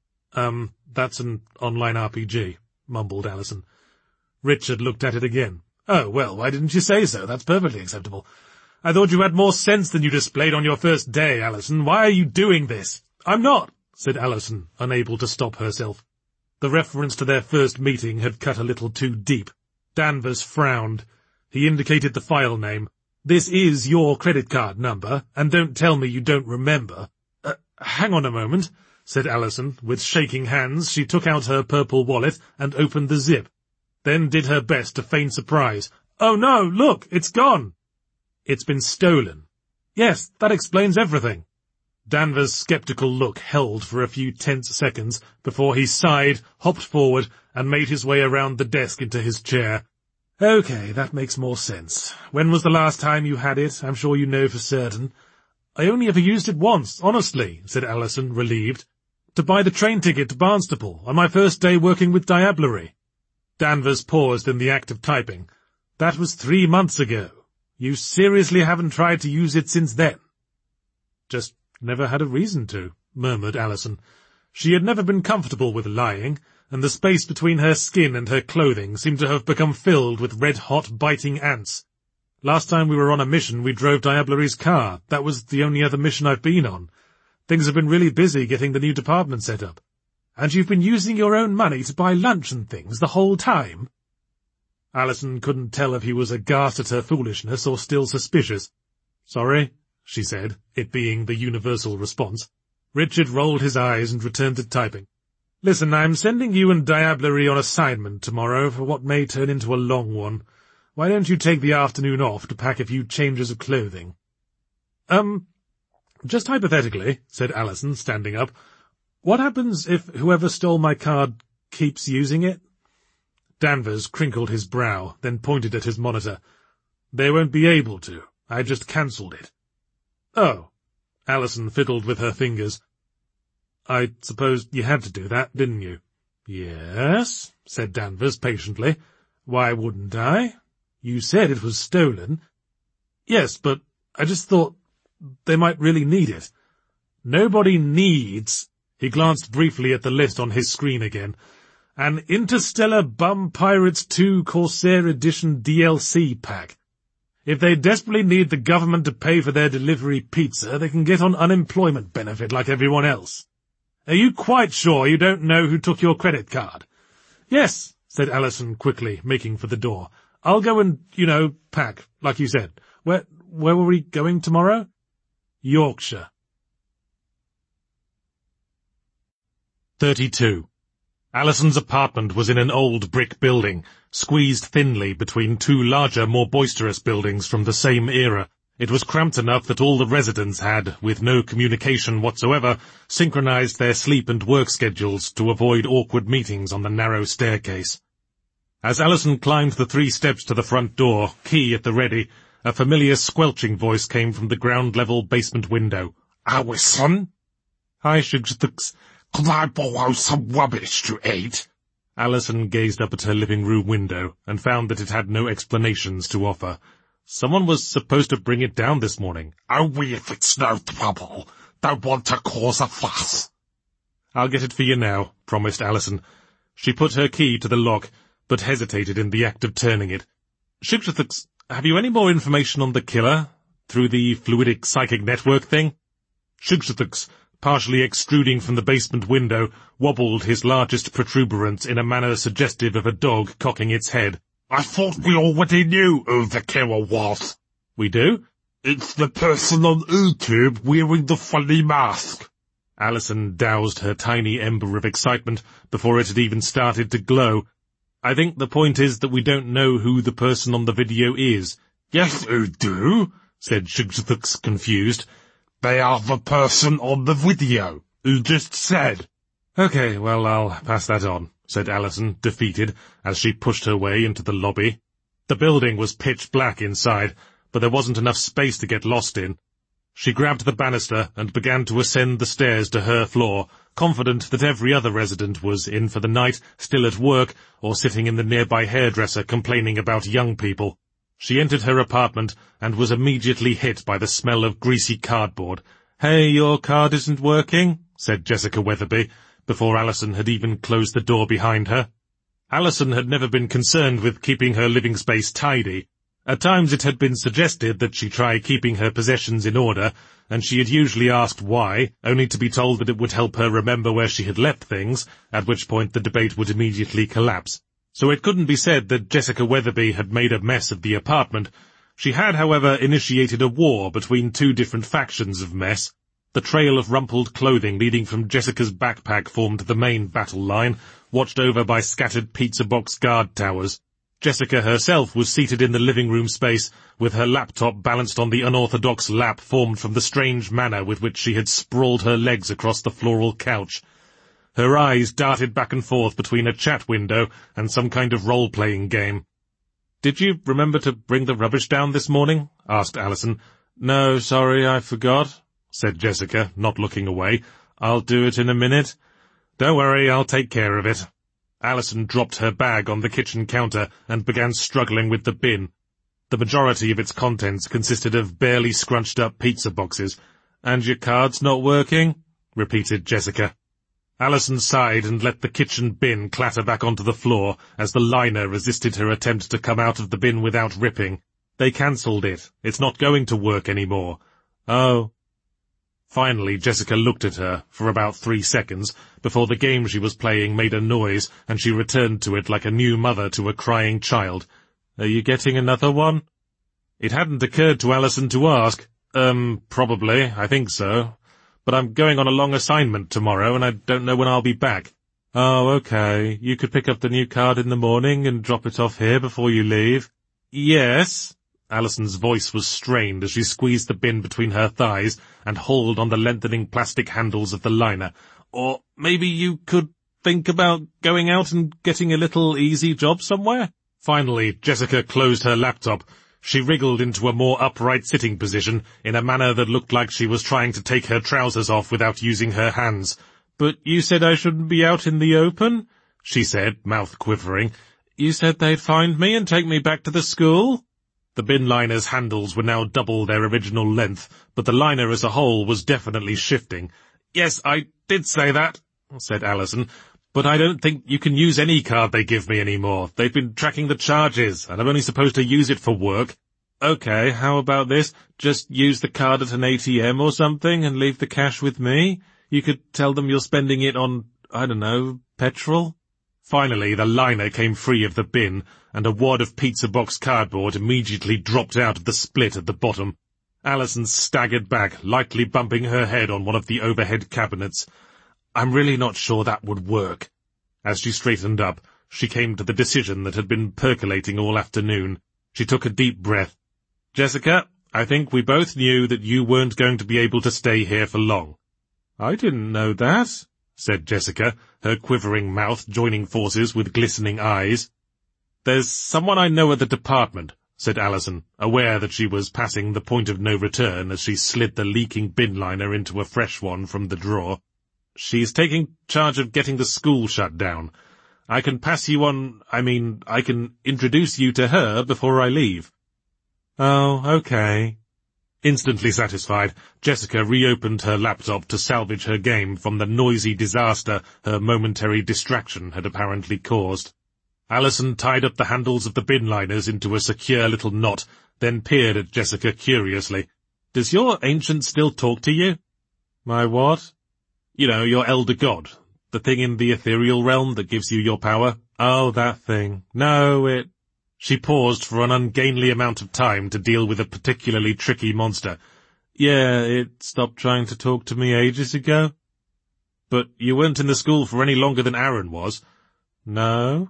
Um, that's an online R P G, mumbled Alison. Richard looked at it again. Oh, well, why didn't you say so? That's perfectly acceptable. I thought you had more sense than you displayed on your first day, Alison. Why are you doing this? I'm not, said Alison, unable to stop herself. The reference to their first meeting had cut a little too deep. Danvers frowned. He indicated the file name. This is your credit card number, and don't tell me you don't remember. Uh, hang on a moment, said Alison. With shaking hands, she took out her purple wallet and opened the zip, then did her best to feign surprise. Oh no, look, it's gone. It's been stolen. Yes, that explains everything. Danvers' sceptical look held for a few tense seconds before he sighed, hopped forward, and made his way around the desk into his chair. Okay, that makes more sense. When was the last time you had it? I'm sure you know for certain. I only ever used it once, honestly, said Alison, relieved. To buy the train ticket to Barnstaple on my first day working with Diablerie. Danvers paused in the act of typing. That was three months ago. You seriously haven't tried to use it since then? Just never had a reason to, murmured Alison. She had never been comfortable with lying, and the space between her skin and her clothing seemed to have become filled with red-hot, biting ants. Last time we were on a mission, we drove Diablery's car. That was the only other mission I've been on. Things have been really busy getting the new department set up. And you've been using your own money to buy lunch and things the whole time? Alison couldn't tell if he was aghast at her foolishness or still suspicious. Sorry, she said, it being the universal response. Richard rolled his eyes and returned to typing. Listen, I'm sending you and Diablery on assignment tomorrow for what may turn into a long one. Why don't you take the afternoon off to pack a few changes of clothing? Um, just hypothetically, said Alison, standing up, what happens if whoever stole my card keeps using it? Danvers crinkled his brow, then pointed at his monitor. They won't be able to. I just cancelled it. Oh. Alison fiddled with her fingers. I suppose you had to do that, didn't you? Yes, said Danvers patiently. Why wouldn't I? You said it was stolen. Yes, but I just thought they might really need it. Nobody needs... He glanced briefly at the list on his screen again. An Interstellar Bum Pirates two Corsair Edition D L C pack. If they desperately need the government to pay for their delivery pizza, they can get on unemployment benefit like everyone else. Are you quite sure you don't know who took your credit card? Yes, said Alison quickly, making for the door. I'll go and, you know, pack, like you said. Where, where were we going tomorrow? Yorkshire. Thirty-two. Alison's apartment was in an old brick building, squeezed thinly between two larger, more boisterous buildings from the same era. It was cramped enough that all the residents had, with no communication whatsoever, synchronized their sleep and work schedules to avoid awkward meetings on the narrow staircase. As Alison climbed the three steps to the front door, key at the ready, a familiar squelching voice came from the ground-level basement window. Alison? Hi, Shugstux. Could I borrow some rubbish to eat? Alison gazed up at her living room window and found that it had no explanations to offer. Someone was supposed to bring it down this morning. Only if it's no trouble. Don't want to cause a fuss. I'll get it for you now, promised Alison. She put her key to the lock, but hesitated in the act of turning it. Shugstux, have you any more information on the killer? Through the fluidic psychic network thing? Shugstux, partially extruding from the basement window, wobbled his largest protuberance in a manner suggestive of a dog cocking its head. I thought we already knew who the killer was. We do? It's the person on YouTube wearing the funny mask. Alison doused her tiny ember of excitement before it had even started to glow. I think the point is that we don't know who the person on the video is. Yes, you do, said Shugstux, confused. They are the person on the video, who just said. Okay, well, I'll pass that on, said Alison, defeated, as she pushed her way into the lobby. The building was pitch black inside, but there wasn't enough space to get lost in. She grabbed the banister and began to ascend the stairs to her floor, confident that every other resident was in for the night, still at work, or sitting in the nearby hairdresser complaining about young people. She entered her apartment and was immediately hit by the smell of greasy cardboard. Hey, your card isn't working, said Jessica Weatherby, before Alison had even closed the door behind her. Alison had never been concerned with keeping her living space tidy. At times it had been suggested that she try keeping her possessions in order, and she had usually asked why, only to be told that it would help her remember where she had left things, at which point the debate would immediately collapse. So it couldn't be said that Jessica Weatherby had made a mess of the apartment. She had, however, initiated a war between two different factions of mess. The trail of rumpled clothing leading from Jessica's backpack formed the main battle line, watched over by scattered pizza box guard towers. Jessica herself was seated in the living room space, with her laptop balanced on the unorthodox lap formed from the strange manner with which she had sprawled her legs across the floral couch. Her eyes darted back and forth between a chat window and some kind of role-playing game. "Did you remember to bring the rubbish down this morning?" asked Alison. "No, sorry, I forgot," said Jessica, not looking away. "I'll do it in a minute." "Don't worry, I'll take care of it." Alison dropped her bag on the kitchen counter and began struggling with the bin. The majority of its contents consisted of barely scrunched-up pizza boxes. "And your card's not working?" repeated Jessica. Alison sighed and let the kitchen bin clatter back onto the floor as the liner resisted her attempt to come out of the bin without ripping. They cancelled it. It's not going to work anymore. Oh. Finally, Jessica looked at her for about three seconds before the game she was playing made a noise and she returned to it like a new mother to a crying child. Are you getting another one? It hadn't occurred to Alison to ask. Um, probably, I think so. But I'm going on a long assignment tomorrow and I don't know when I'll be back. Oh, okay. You could pick up the new card in the morning and drop it off here before you leave. Yes. Alison's voice was strained as she squeezed the bin between her thighs and hauled on the lengthening plastic handles of the liner. Or maybe you could think about going out and getting a little easy job somewhere? Finally, Jessica closed her laptop. She wriggled into a more upright sitting position in a manner that looked like she was trying to take her trousers off without using her hands. But you said I shouldn't be out in the open? She said, mouth quivering. You said they'd find me and take me back to the school? The bin liner's handles were now double their original length, but the liner as a whole was definitely shifting. Yes, I did say that, said Alison, but I don't think you can use any card they give me anymore. They've been tracking the charges, and I'm only supposed to use it for work. Okay, how about this? Just use the card at an A T M or something and leave the cash with me? You could tell them you're spending it on, I don't know, petrol? Finally, the liner came free of the bin, and a wad of pizza box cardboard immediately dropped out of the split at the bottom. Alison staggered back, lightly bumping her head on one of the overhead cabinets. I'm really not sure that would work. As she straightened up, she came to the decision that had been percolating all afternoon. She took a deep breath. Jessica, I think we both knew that you weren't going to be able to stay here for long. I didn't know that, said Jessica, her quivering mouth joining forces with glistening eyes. There's someone I know at the department, said Alison, aware that she was passing the point of no return as she slid the leaking bin liner into a fresh one from the drawer. She's taking charge of getting the school shut down. I can pass you on, I mean, I can introduce you to her before I leave. Oh, okay. Instantly satisfied, Jessica reopened her laptop to salvage her game from the noisy disaster her momentary distraction had apparently caused. Alison tied up the handles of the bin liners into a secure little knot, then peered at Jessica curiously. Does your ancient still talk to you? My what? You know, your elder god. The thing in the ethereal realm that gives you your power. Oh, that thing. No, it... She paused for an ungainly amount of time to deal with a particularly tricky monster. Yeah, it stopped trying to talk to me ages ago. But you weren't in the school for any longer than Aaron was. No?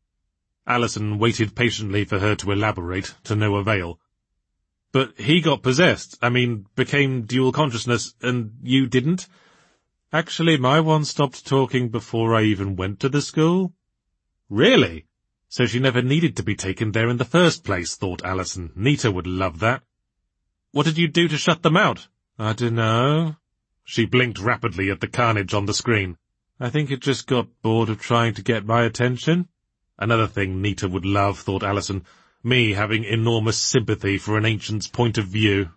Alison waited patiently for her to elaborate, to no avail. But he got possessed, I mean, became dual consciousness, and you didn't? Actually, my one stopped talking before I even went to the school. Really? So she never needed to be taken there in the first place, thought Alison. Nita would love that. What did you do to shut them out? I dunno. She blinked rapidly at the carnage on the screen. I think it just got bored of trying to get my attention. Another thing Nita would love, thought Alison. Me having enormous sympathy for an ancient's point of view.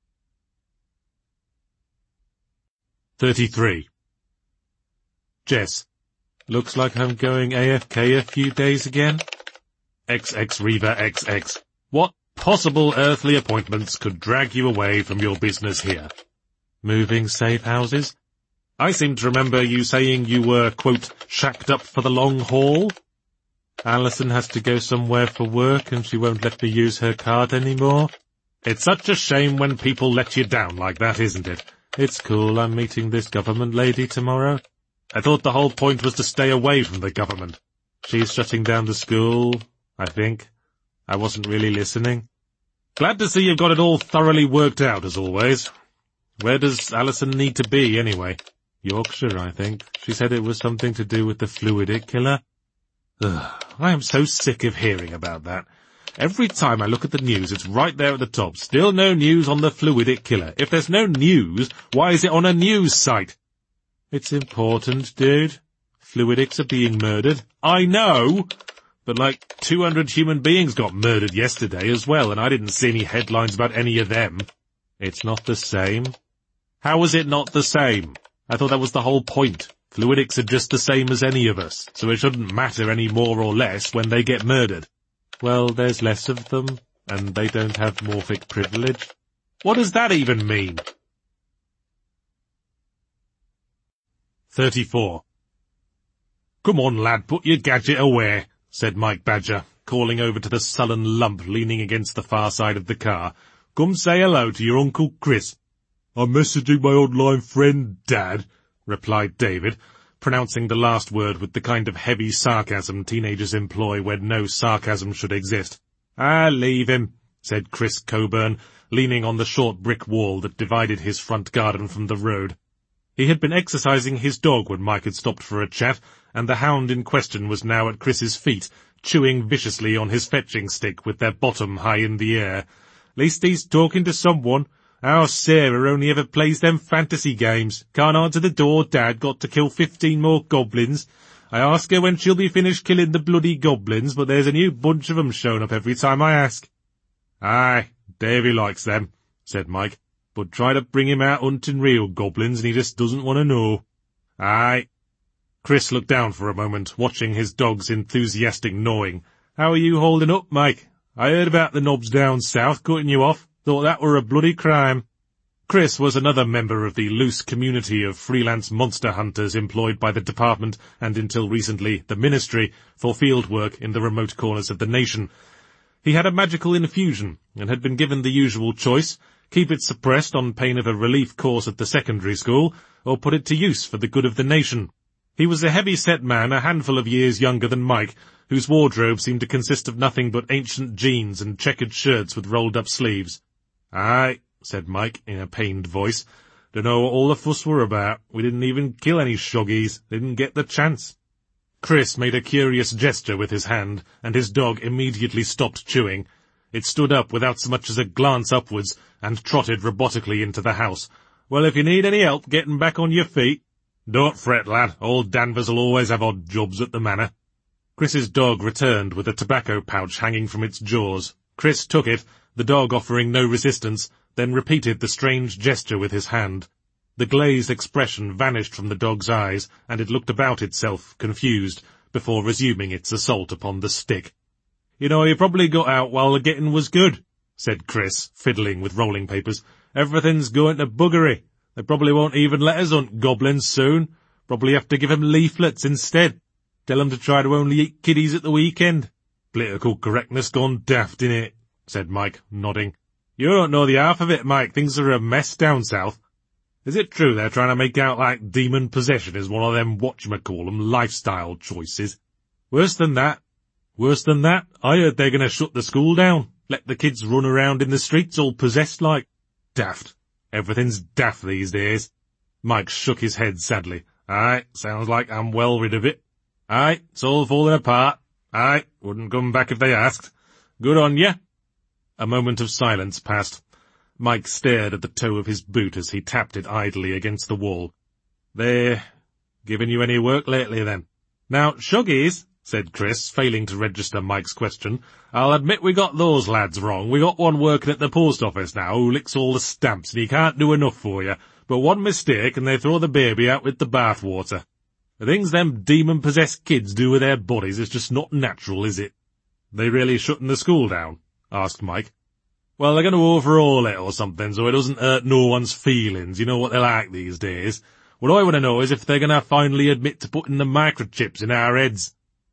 thirty-three. Jess. Looks like I'm going A F K a few days again. X X Reva X X. What possible earthly appointments could drag you away from your business here? Moving safe houses? I seem to remember you saying you were, quote, shacked up for the long haul. Alison has to go somewhere for work and she won't let me use her card anymore. It's such a shame when people let you down like that, isn't it? It's cool, I'm meeting this government lady tomorrow. I thought the whole point was to stay away from the government. She's shutting down the school, I think. I wasn't really listening. Glad to see you've got it all thoroughly worked out, as always. Where does Alison need to be, anyway? Yorkshire, I think. She said it was something to do with the fluidic killer. Ugh, I am so sick of hearing about that. Every time I look at the news, it's right there at the top. Still no news on the fluidic killer. If there's no news, why is it on a news site? It's important, dude. Fluidics are being murdered. I know! But like two hundred human beings got murdered yesterday as well, and I didn't see any headlines about any of them. It's not the same. How is it not the same? I thought that was the whole point. Fluidics are just the same as any of us, so it shouldn't matter any more or less when they get murdered. Well, there's less of them, and they don't have morphic privilege. What does that even mean? thirty-four. Come on, lad, put your gadget away, said Mike Badger, calling over to the sullen lump leaning against the far side of the car. Come say hello to your Uncle Chris. I'm messaging my online friend, Dad, replied David, pronouncing the last word with the kind of heavy sarcasm teenagers employ when no sarcasm should exist. Ah, leave him, said Chris Coburn, leaning on the short brick wall that divided his front garden from the road. He had been exercising his dog when Mike had stopped for a chat, and the hound in question was now at Chris's feet, chewing viciously on his fetching stick with their bottom high in the air. Least he's talking to someone. Our Sarah only ever plays them fantasy games. Can't answer the door, Dad got to kill fifteen more goblins. I ask her when she'll be finished killing the bloody goblins, but there's a new bunch of 'em showing up every time I ask. Aye, Davy likes them, said Mike, but try to bring him out hunting real goblins and he just doesn't want to know. Aye. Chris looked down for a moment, watching his dog's enthusiastic gnawing. How are you holding up, Mike? I heard about the knobs down south cutting you off. Thought that were a bloody crime. Chris was another member of the loose community of freelance monster hunters employed by the department and until recently the ministry for field work in the remote corners of the nation. He had a magical infusion and had been given the usual choice, keep it suppressed on pain of a relief course at the secondary school, or put it to use for the good of the nation. He was a heavy-set man a handful of years younger than Mike, whose wardrobe seemed to consist of nothing but ancient jeans and checkered shirts with rolled-up sleeves. Aye, said Mike in a pained voice. Dunno what all the fuss were about. We didn't even kill any shoggies. Didn't get the chance. Chris made a curious gesture with his hand, and his dog immediately stopped chewing. It stood up without so much as a glance upwards, and trotted robotically into the house. Well, if you need any help getting back on your feet— Don't fret, lad. Old Danvers will always have odd jobs at the manor. Chris's dog returned with a tobacco pouch hanging from its jaws. Chris took it, the dog offering no resistance, then repeated the strange gesture with his hand. The glazed expression vanished from the dog's eyes, and it looked about itself, confused, before resuming its assault upon the stick. You know, you probably got out while the getting was good, said Chris, fiddling with rolling papers. Everything's going to buggery. They probably won't even let us hunt goblins soon. Probably have to give 'em leaflets instead. Tell 'em to try to only eat kiddies at the weekend. Political correctness gone daft, innit? Said Mike, nodding. You don't know the half of it, Mike. Things are a mess down south. Is it true they're trying to make out like demon possession is one of them whatchamacallem lifestyle choices? Worse than that. Worse than that, I heard they're going to shut the school down. Let the kids run around in the streets all possessed like. Daft. Everything's daft these days. Mike shook his head sadly. Aye, sounds like I'm well rid of it. Aye, it's all falling apart. Aye, wouldn't come back if they asked. Good on ye. A moment of silence passed. Mike stared at the toe of his boot as he tapped it idly against the wall. They giving you any work lately, then? Now, shoggies, said Chris, failing to register Mike's question. I'll admit we got those lads wrong. We got one working at the post office now who licks all the stamps and he can't do enough for you. But one mistake and they throw the baby out with the bathwater. The things them demon-possessed kids do with their bodies is just not natural, is it? They really shutting the school down? Asked Mike. Well, they're going to overhaul it or something so it doesn't hurt no one's feelings. You know what they're like these days. What I want to know is if they're going to finally admit to putting the microchips in our heads.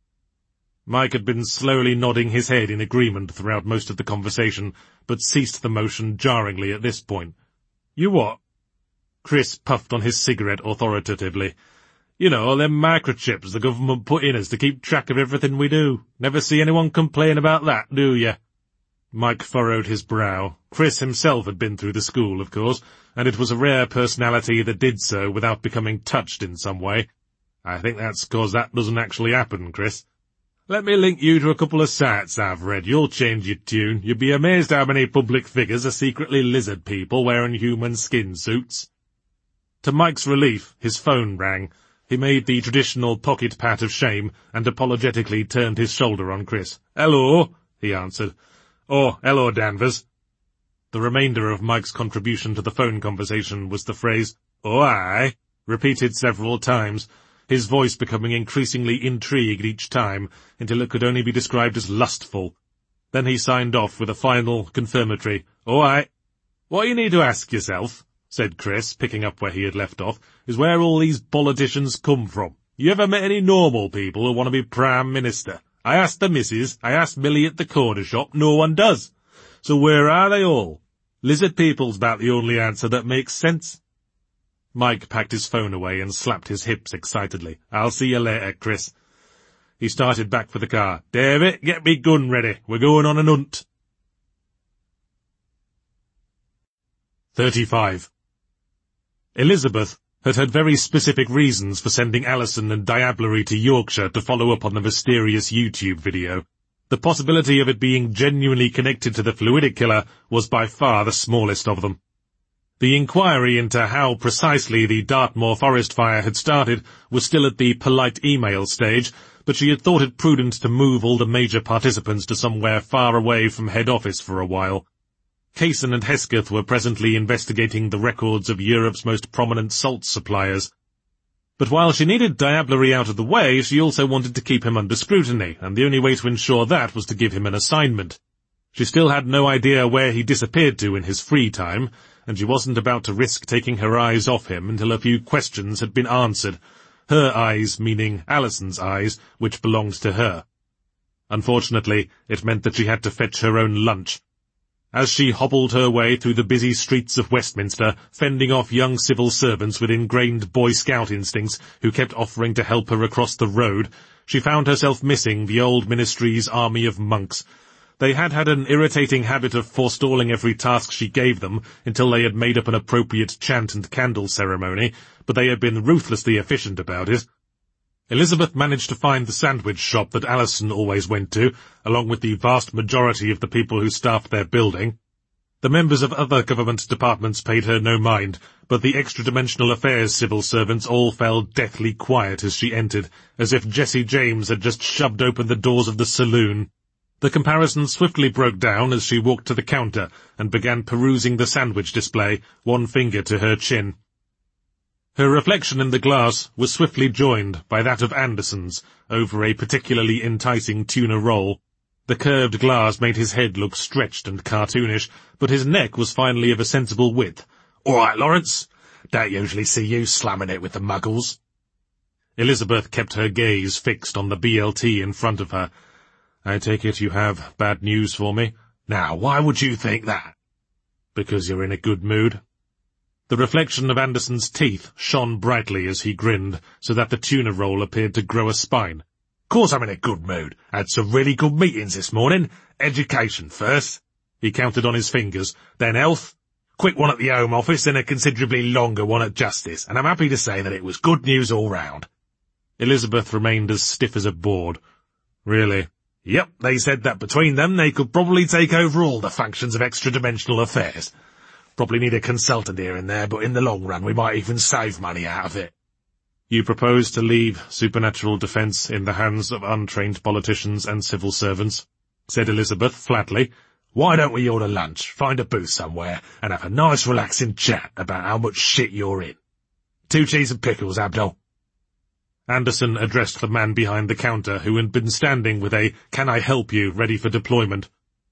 Mike had been slowly nodding his head in agreement throughout most of the conversation, but ceased the motion jarringly at this point. You what? Chris puffed on his cigarette authoritatively. You know, them microchips the government put in us to keep track of everything we do. Never see anyone complain about that, do you? Mike furrowed his brow. Chris himself had been through the school, of course, and it was a rare personality that did so without becoming touched in some way. I think that's 'cause that doesn't actually happen, Chris. Let me link you to a couple of sites I've read. You'll change your tune. You'd be amazed how many public figures are secretly lizard people wearing human skin suits. To Mike's relief, his phone rang. He made the traditional pocket pat of shame and apologetically turned his shoulder on Chris. Hello, he answered. Oh, hello, Danvers. The remainder of Mike's contribution to the phone conversation was the phrase, oh, aye, repeated several times, his voice becoming increasingly intrigued each time, until it could only be described as lustful. Then he signed off with a final, confirmatory, "All right." "What you need to ask yourself," said Chris, picking up where he had left off, "is where all these politicians come from. You ever met any normal people who want to be Prime Minister? I asked the missus, I asked Millie at the corner shop, no one does. So where are they all? Lizard people's about the only answer that makes sense." Mike packed his phone away and slapped his hips excitedly. "I'll see you later, Chris." He started back for the car. "David, get me gun ready. We're going on an hunt." thirty-five. Elizabeth had had very specific reasons for sending Alison and Diablerie to Yorkshire to follow up on the mysterious YouTube video. The possibility of it being genuinely connected to the Fluidic Killer was by far the smallest of them. The inquiry into how precisely the Dartmoor forest fire had started was still at the polite email stage, but she had thought it prudent to move all the major participants to somewhere far away from head office for a while. Kaysen and Hesketh were presently investigating the records of Europe's most prominent salt suppliers. But while she needed Diablerie out of the way, she also wanted to keep him under scrutiny, and the only way to ensure that was to give him an assignment. She still had no idea where he disappeared to in his free time, and she wasn't about to risk taking her eyes off him until a few questions had been answered. Her eyes meaning Alison's eyes, which belonged to her. Unfortunately, it meant that she had to fetch her own lunch. As she hobbled her way through the busy streets of Westminster, fending off young civil servants with ingrained Boy Scout instincts who kept offering to help her across the road, she found herself missing the old ministry's army of monks. They had had an irritating habit of forestalling every task she gave them until they had made up an appropriate chant and candle ceremony, but they had been ruthlessly efficient about it. Elizabeth managed to find the sandwich shop that Alison always went to, along with the vast majority of the people who staffed their building. The members of other government departments paid her no mind, but the extra-dimensional affairs civil servants all fell deathly quiet as she entered, as if Jesse James had just shoved open the doors of the saloon. The comparison swiftly broke down as she walked to the counter and began perusing the sandwich display, one finger to her chin. Her reflection in the glass was swiftly joined by that of Anderson's over a particularly enticing tuna roll. The curved glass made his head look stretched and cartoonish, but his neck was finally of a sensible width. "All right, Lawrence. Don't usually see you slamming it with the muggles." Elizabeth kept her gaze fixed on the B L T in front of her. "I take it you have bad news for me?" "Now, why would you think that?" "Because you're in a good mood." The reflection of Anderson's teeth shone brightly as he grinned, so that the tuna roll appeared to grow a spine. "Course I'm in a good mood. Had some really good meetings this morning. Education first." He counted on his fingers. "Then health. Quick one at the Home Office and a considerably longer one at Justice, and I'm happy to say that it was good news all round." Elizabeth remained as stiff as a board. "Really?" "Yep, they said that between them they could probably take over all the functions of extra-dimensional affairs. Probably need a consultant here and there, but in the long run we might even save money out of it." "You propose to leave supernatural defence in the hands of untrained politicians and civil servants," said Elizabeth flatly. "Why don't we order lunch, find a booth somewhere, and have a nice relaxing chat about how much shit you're in? Two cheese and pickles, Abdul." Anderson addressed the man behind the counter, who had been standing with a "Can I help you?" ready for deployment.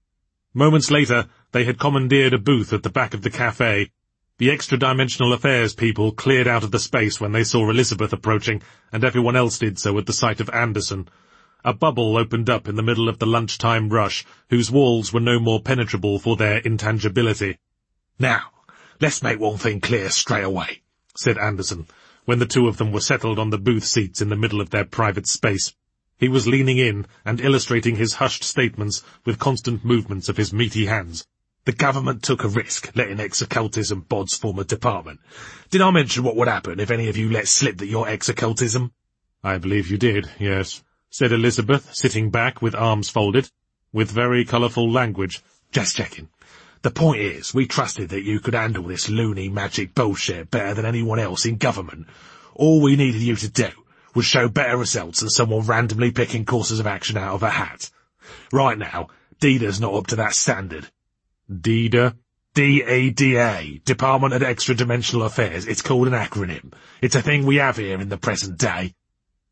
Moments later, they had commandeered a booth at the back of the cafe. The extra-dimensional affairs people cleared out of the space when they saw Elizabeth approaching, and everyone else did so at the sight of Anderson. A bubble opened up in the middle of the lunchtime rush, whose walls were no more penetrable for their intangibility. "Now, let's make one thing clear straight away," said Anderson, when the two of them were settled on the booth seats in the middle of their private space. He was leaning in and illustrating his hushed statements with constant movements of his meaty hands. "The government took a risk, letting ex-occultism bods form a department. Did I mention what would happen if any of you let slip that you're ex-occultism?" "I believe you did, yes," said Elizabeth, sitting back with arms folded, with very colourful language. "Just checking. The point is, we trusted that you could handle this loony magic bullshit better than anyone else in government. All we needed you to do would show better results than someone randomly picking courses of action out of a hat. Right now, D E D A's not up to that standard." D E D A? D E D A, Department of Extra-Dimensional Affairs. It's called an acronym. It's a thing we have here in the present day.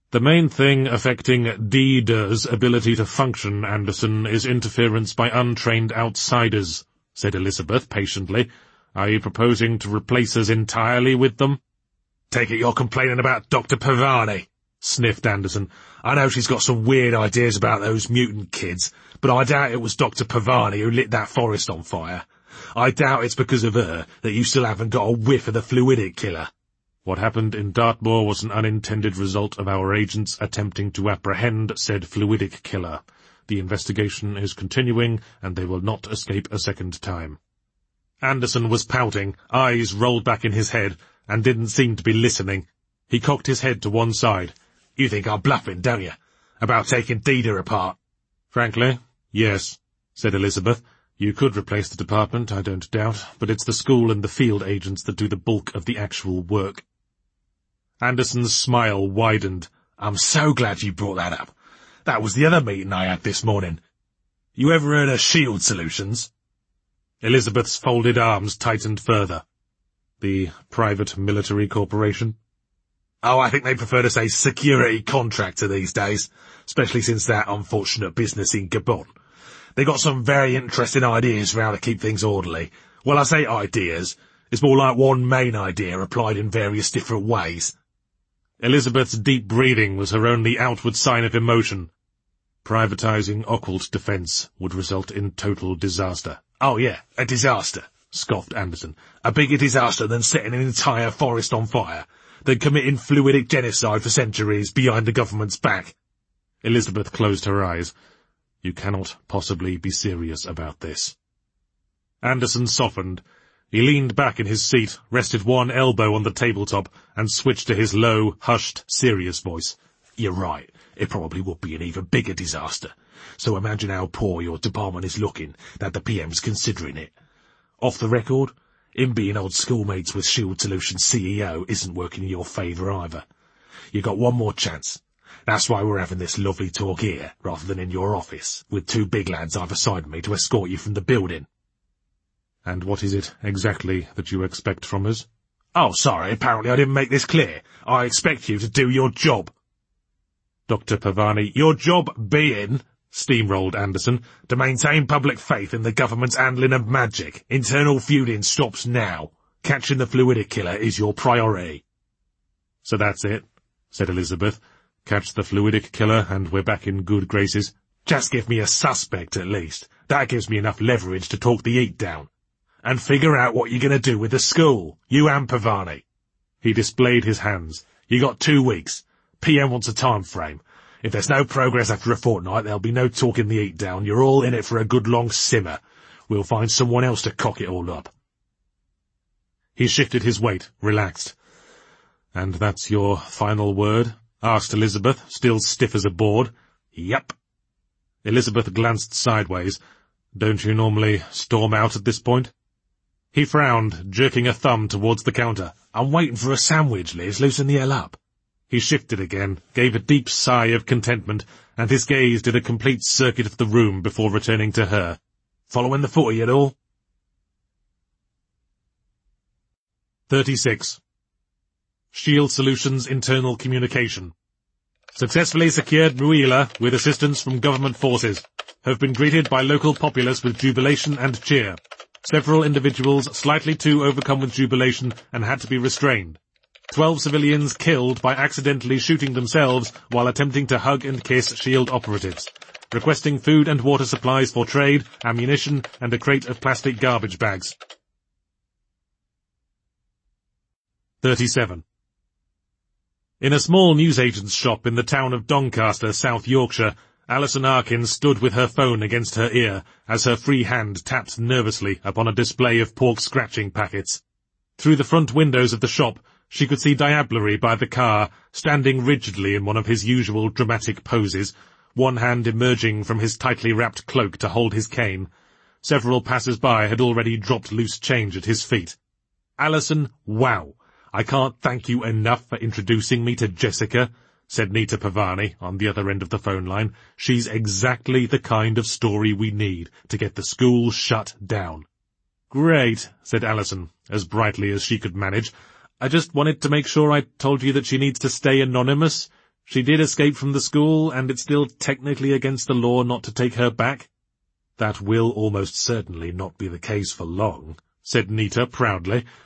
The main thing affecting D D's ability to function, Anderson, is interference by untrained outsiders, said Elizabeth patiently. Are you proposing to replace us entirely with them? Take it you're complaining about Doctor Pavani, sniffed Anderson. I know she's got some weird ideas about those mutant kids, but I doubt it was Doctor Pavani who lit that forest on fire. I doubt it's because of her that you still haven't got a whiff of the fluidic killer. What happened in Dartmoor was an unintended result of our agents attempting to apprehend said fluidic killer. The investigation is continuing, and they will not escape a second time. Anderson was pouting, eyes rolled back in his head, and didn't seem to be listening. He cocked his head to one side. You think I'm bluffing, don't you? About taking Dida apart? Frankly, yes, said Elizabeth. You could replace the department, I don't doubt, but it's the school and the field agents that do the bulk of the actual work. Anderson's smile widened. I'm so glad you brought that up. That was the other meeting I had this morning. You ever heard of SHIELD Solutions? Elizabeth's folded arms tightened further. The private military corporation? Oh, I think they prefer to say security contractor these days, especially since that unfortunate business in Gabon. They got some very interesting ideas for how to keep things orderly. Well, I say ideas. It's more like one main idea applied in various different ways. Elizabeth's deep breathing was her only outward sign of emotion. Privatizing occult defense would result in total disaster. Oh yeah, a disaster, scoffed Anderson. A bigger disaster than setting an entire forest on fire, than committing fluidic genocide for centuries behind the government's back. Elizabeth closed her eyes. You cannot possibly be serious about this. Anderson softened. He leaned back in his seat, rested one elbow on the tabletop, and switched to his low, hushed, serious voice. You're right. It probably would be an even bigger disaster. So imagine how poor your department is looking, that the P M's considering it. Off the record, him being old schoolmates with SHIELD Solutions C E O isn't working in your favour either. You got one more chance. That's why we're having this lovely talk here, rather than in your office, with two big lads either side of me to escort you from the building. And what is it exactly that you expect from us? Oh, sorry, apparently I didn't make this clear. I expect you to do your job. Doctor Pavani, your job being, steamrolled Anderson, to maintain public faith in the government's handling of magic. Internal feuding stops now. Catching the fluidic killer is your priority. So that's it, said Elizabeth. Catch the fluidic killer and we're back in good graces. Just give me a suspect at least. That gives me enough leverage to talk the heat down. And figure out what you're going to do with the school, you and Pavani. He displayed his hands. You got two weeks. P M wants a time frame. If there's no progress after a fortnight, there'll be no talking the heat down. You're all in it for a good long simmer. We'll find someone else to cock it all up. He shifted his weight, relaxed. And that's your final word? Asked Elizabeth, still stiff as a board. Yep. Elizabeth glanced sideways. Don't you normally storm out at this point? He frowned, jerking a thumb towards the counter. I'm waiting for a sandwich, Liz. Loosen the hell up. He shifted again, gave a deep sigh of contentment, and his gaze did a complete circuit of the room before returning to her. Following the footy at all? thirty-six. SHIELD Solutions Internal Communication. Successfully secured Ruila with assistance from government forces. Have been greeted by local populace with jubilation and cheer. Several individuals slightly too overcome with jubilation and had to be restrained. Twelve civilians killed by accidentally shooting themselves while attempting to hug and kiss SHIELD operatives. Requesting food and water supplies for trade, ammunition, and a crate of plastic garbage bags. thirty-seven. In a small newsagent's shop in the town of Doncaster, South Yorkshire, Alison Arkin stood with her phone against her ear as her free hand tapped nervously upon a display of pork scratching packets. Through the front windows of the shop, she could see Diablerie by the car, standing rigidly in one of his usual dramatic poses, one hand emerging from his tightly wrapped cloak to hold his cane. Several passers-by had already dropped loose change at his feet. Alison, wow! I can't thank you enough for introducing me to Jessica, said Nita Pavani on the other end of the phone line. She's exactly the kind of story we need to get the school shut down. Great, said Alison, as brightly as she could manage. I just wanted to make sure I told you that she needs to stay anonymous. She did escape from the school, and it's still technically against the law not to take her back? That will almost certainly not be the case for long, said Nita proudly.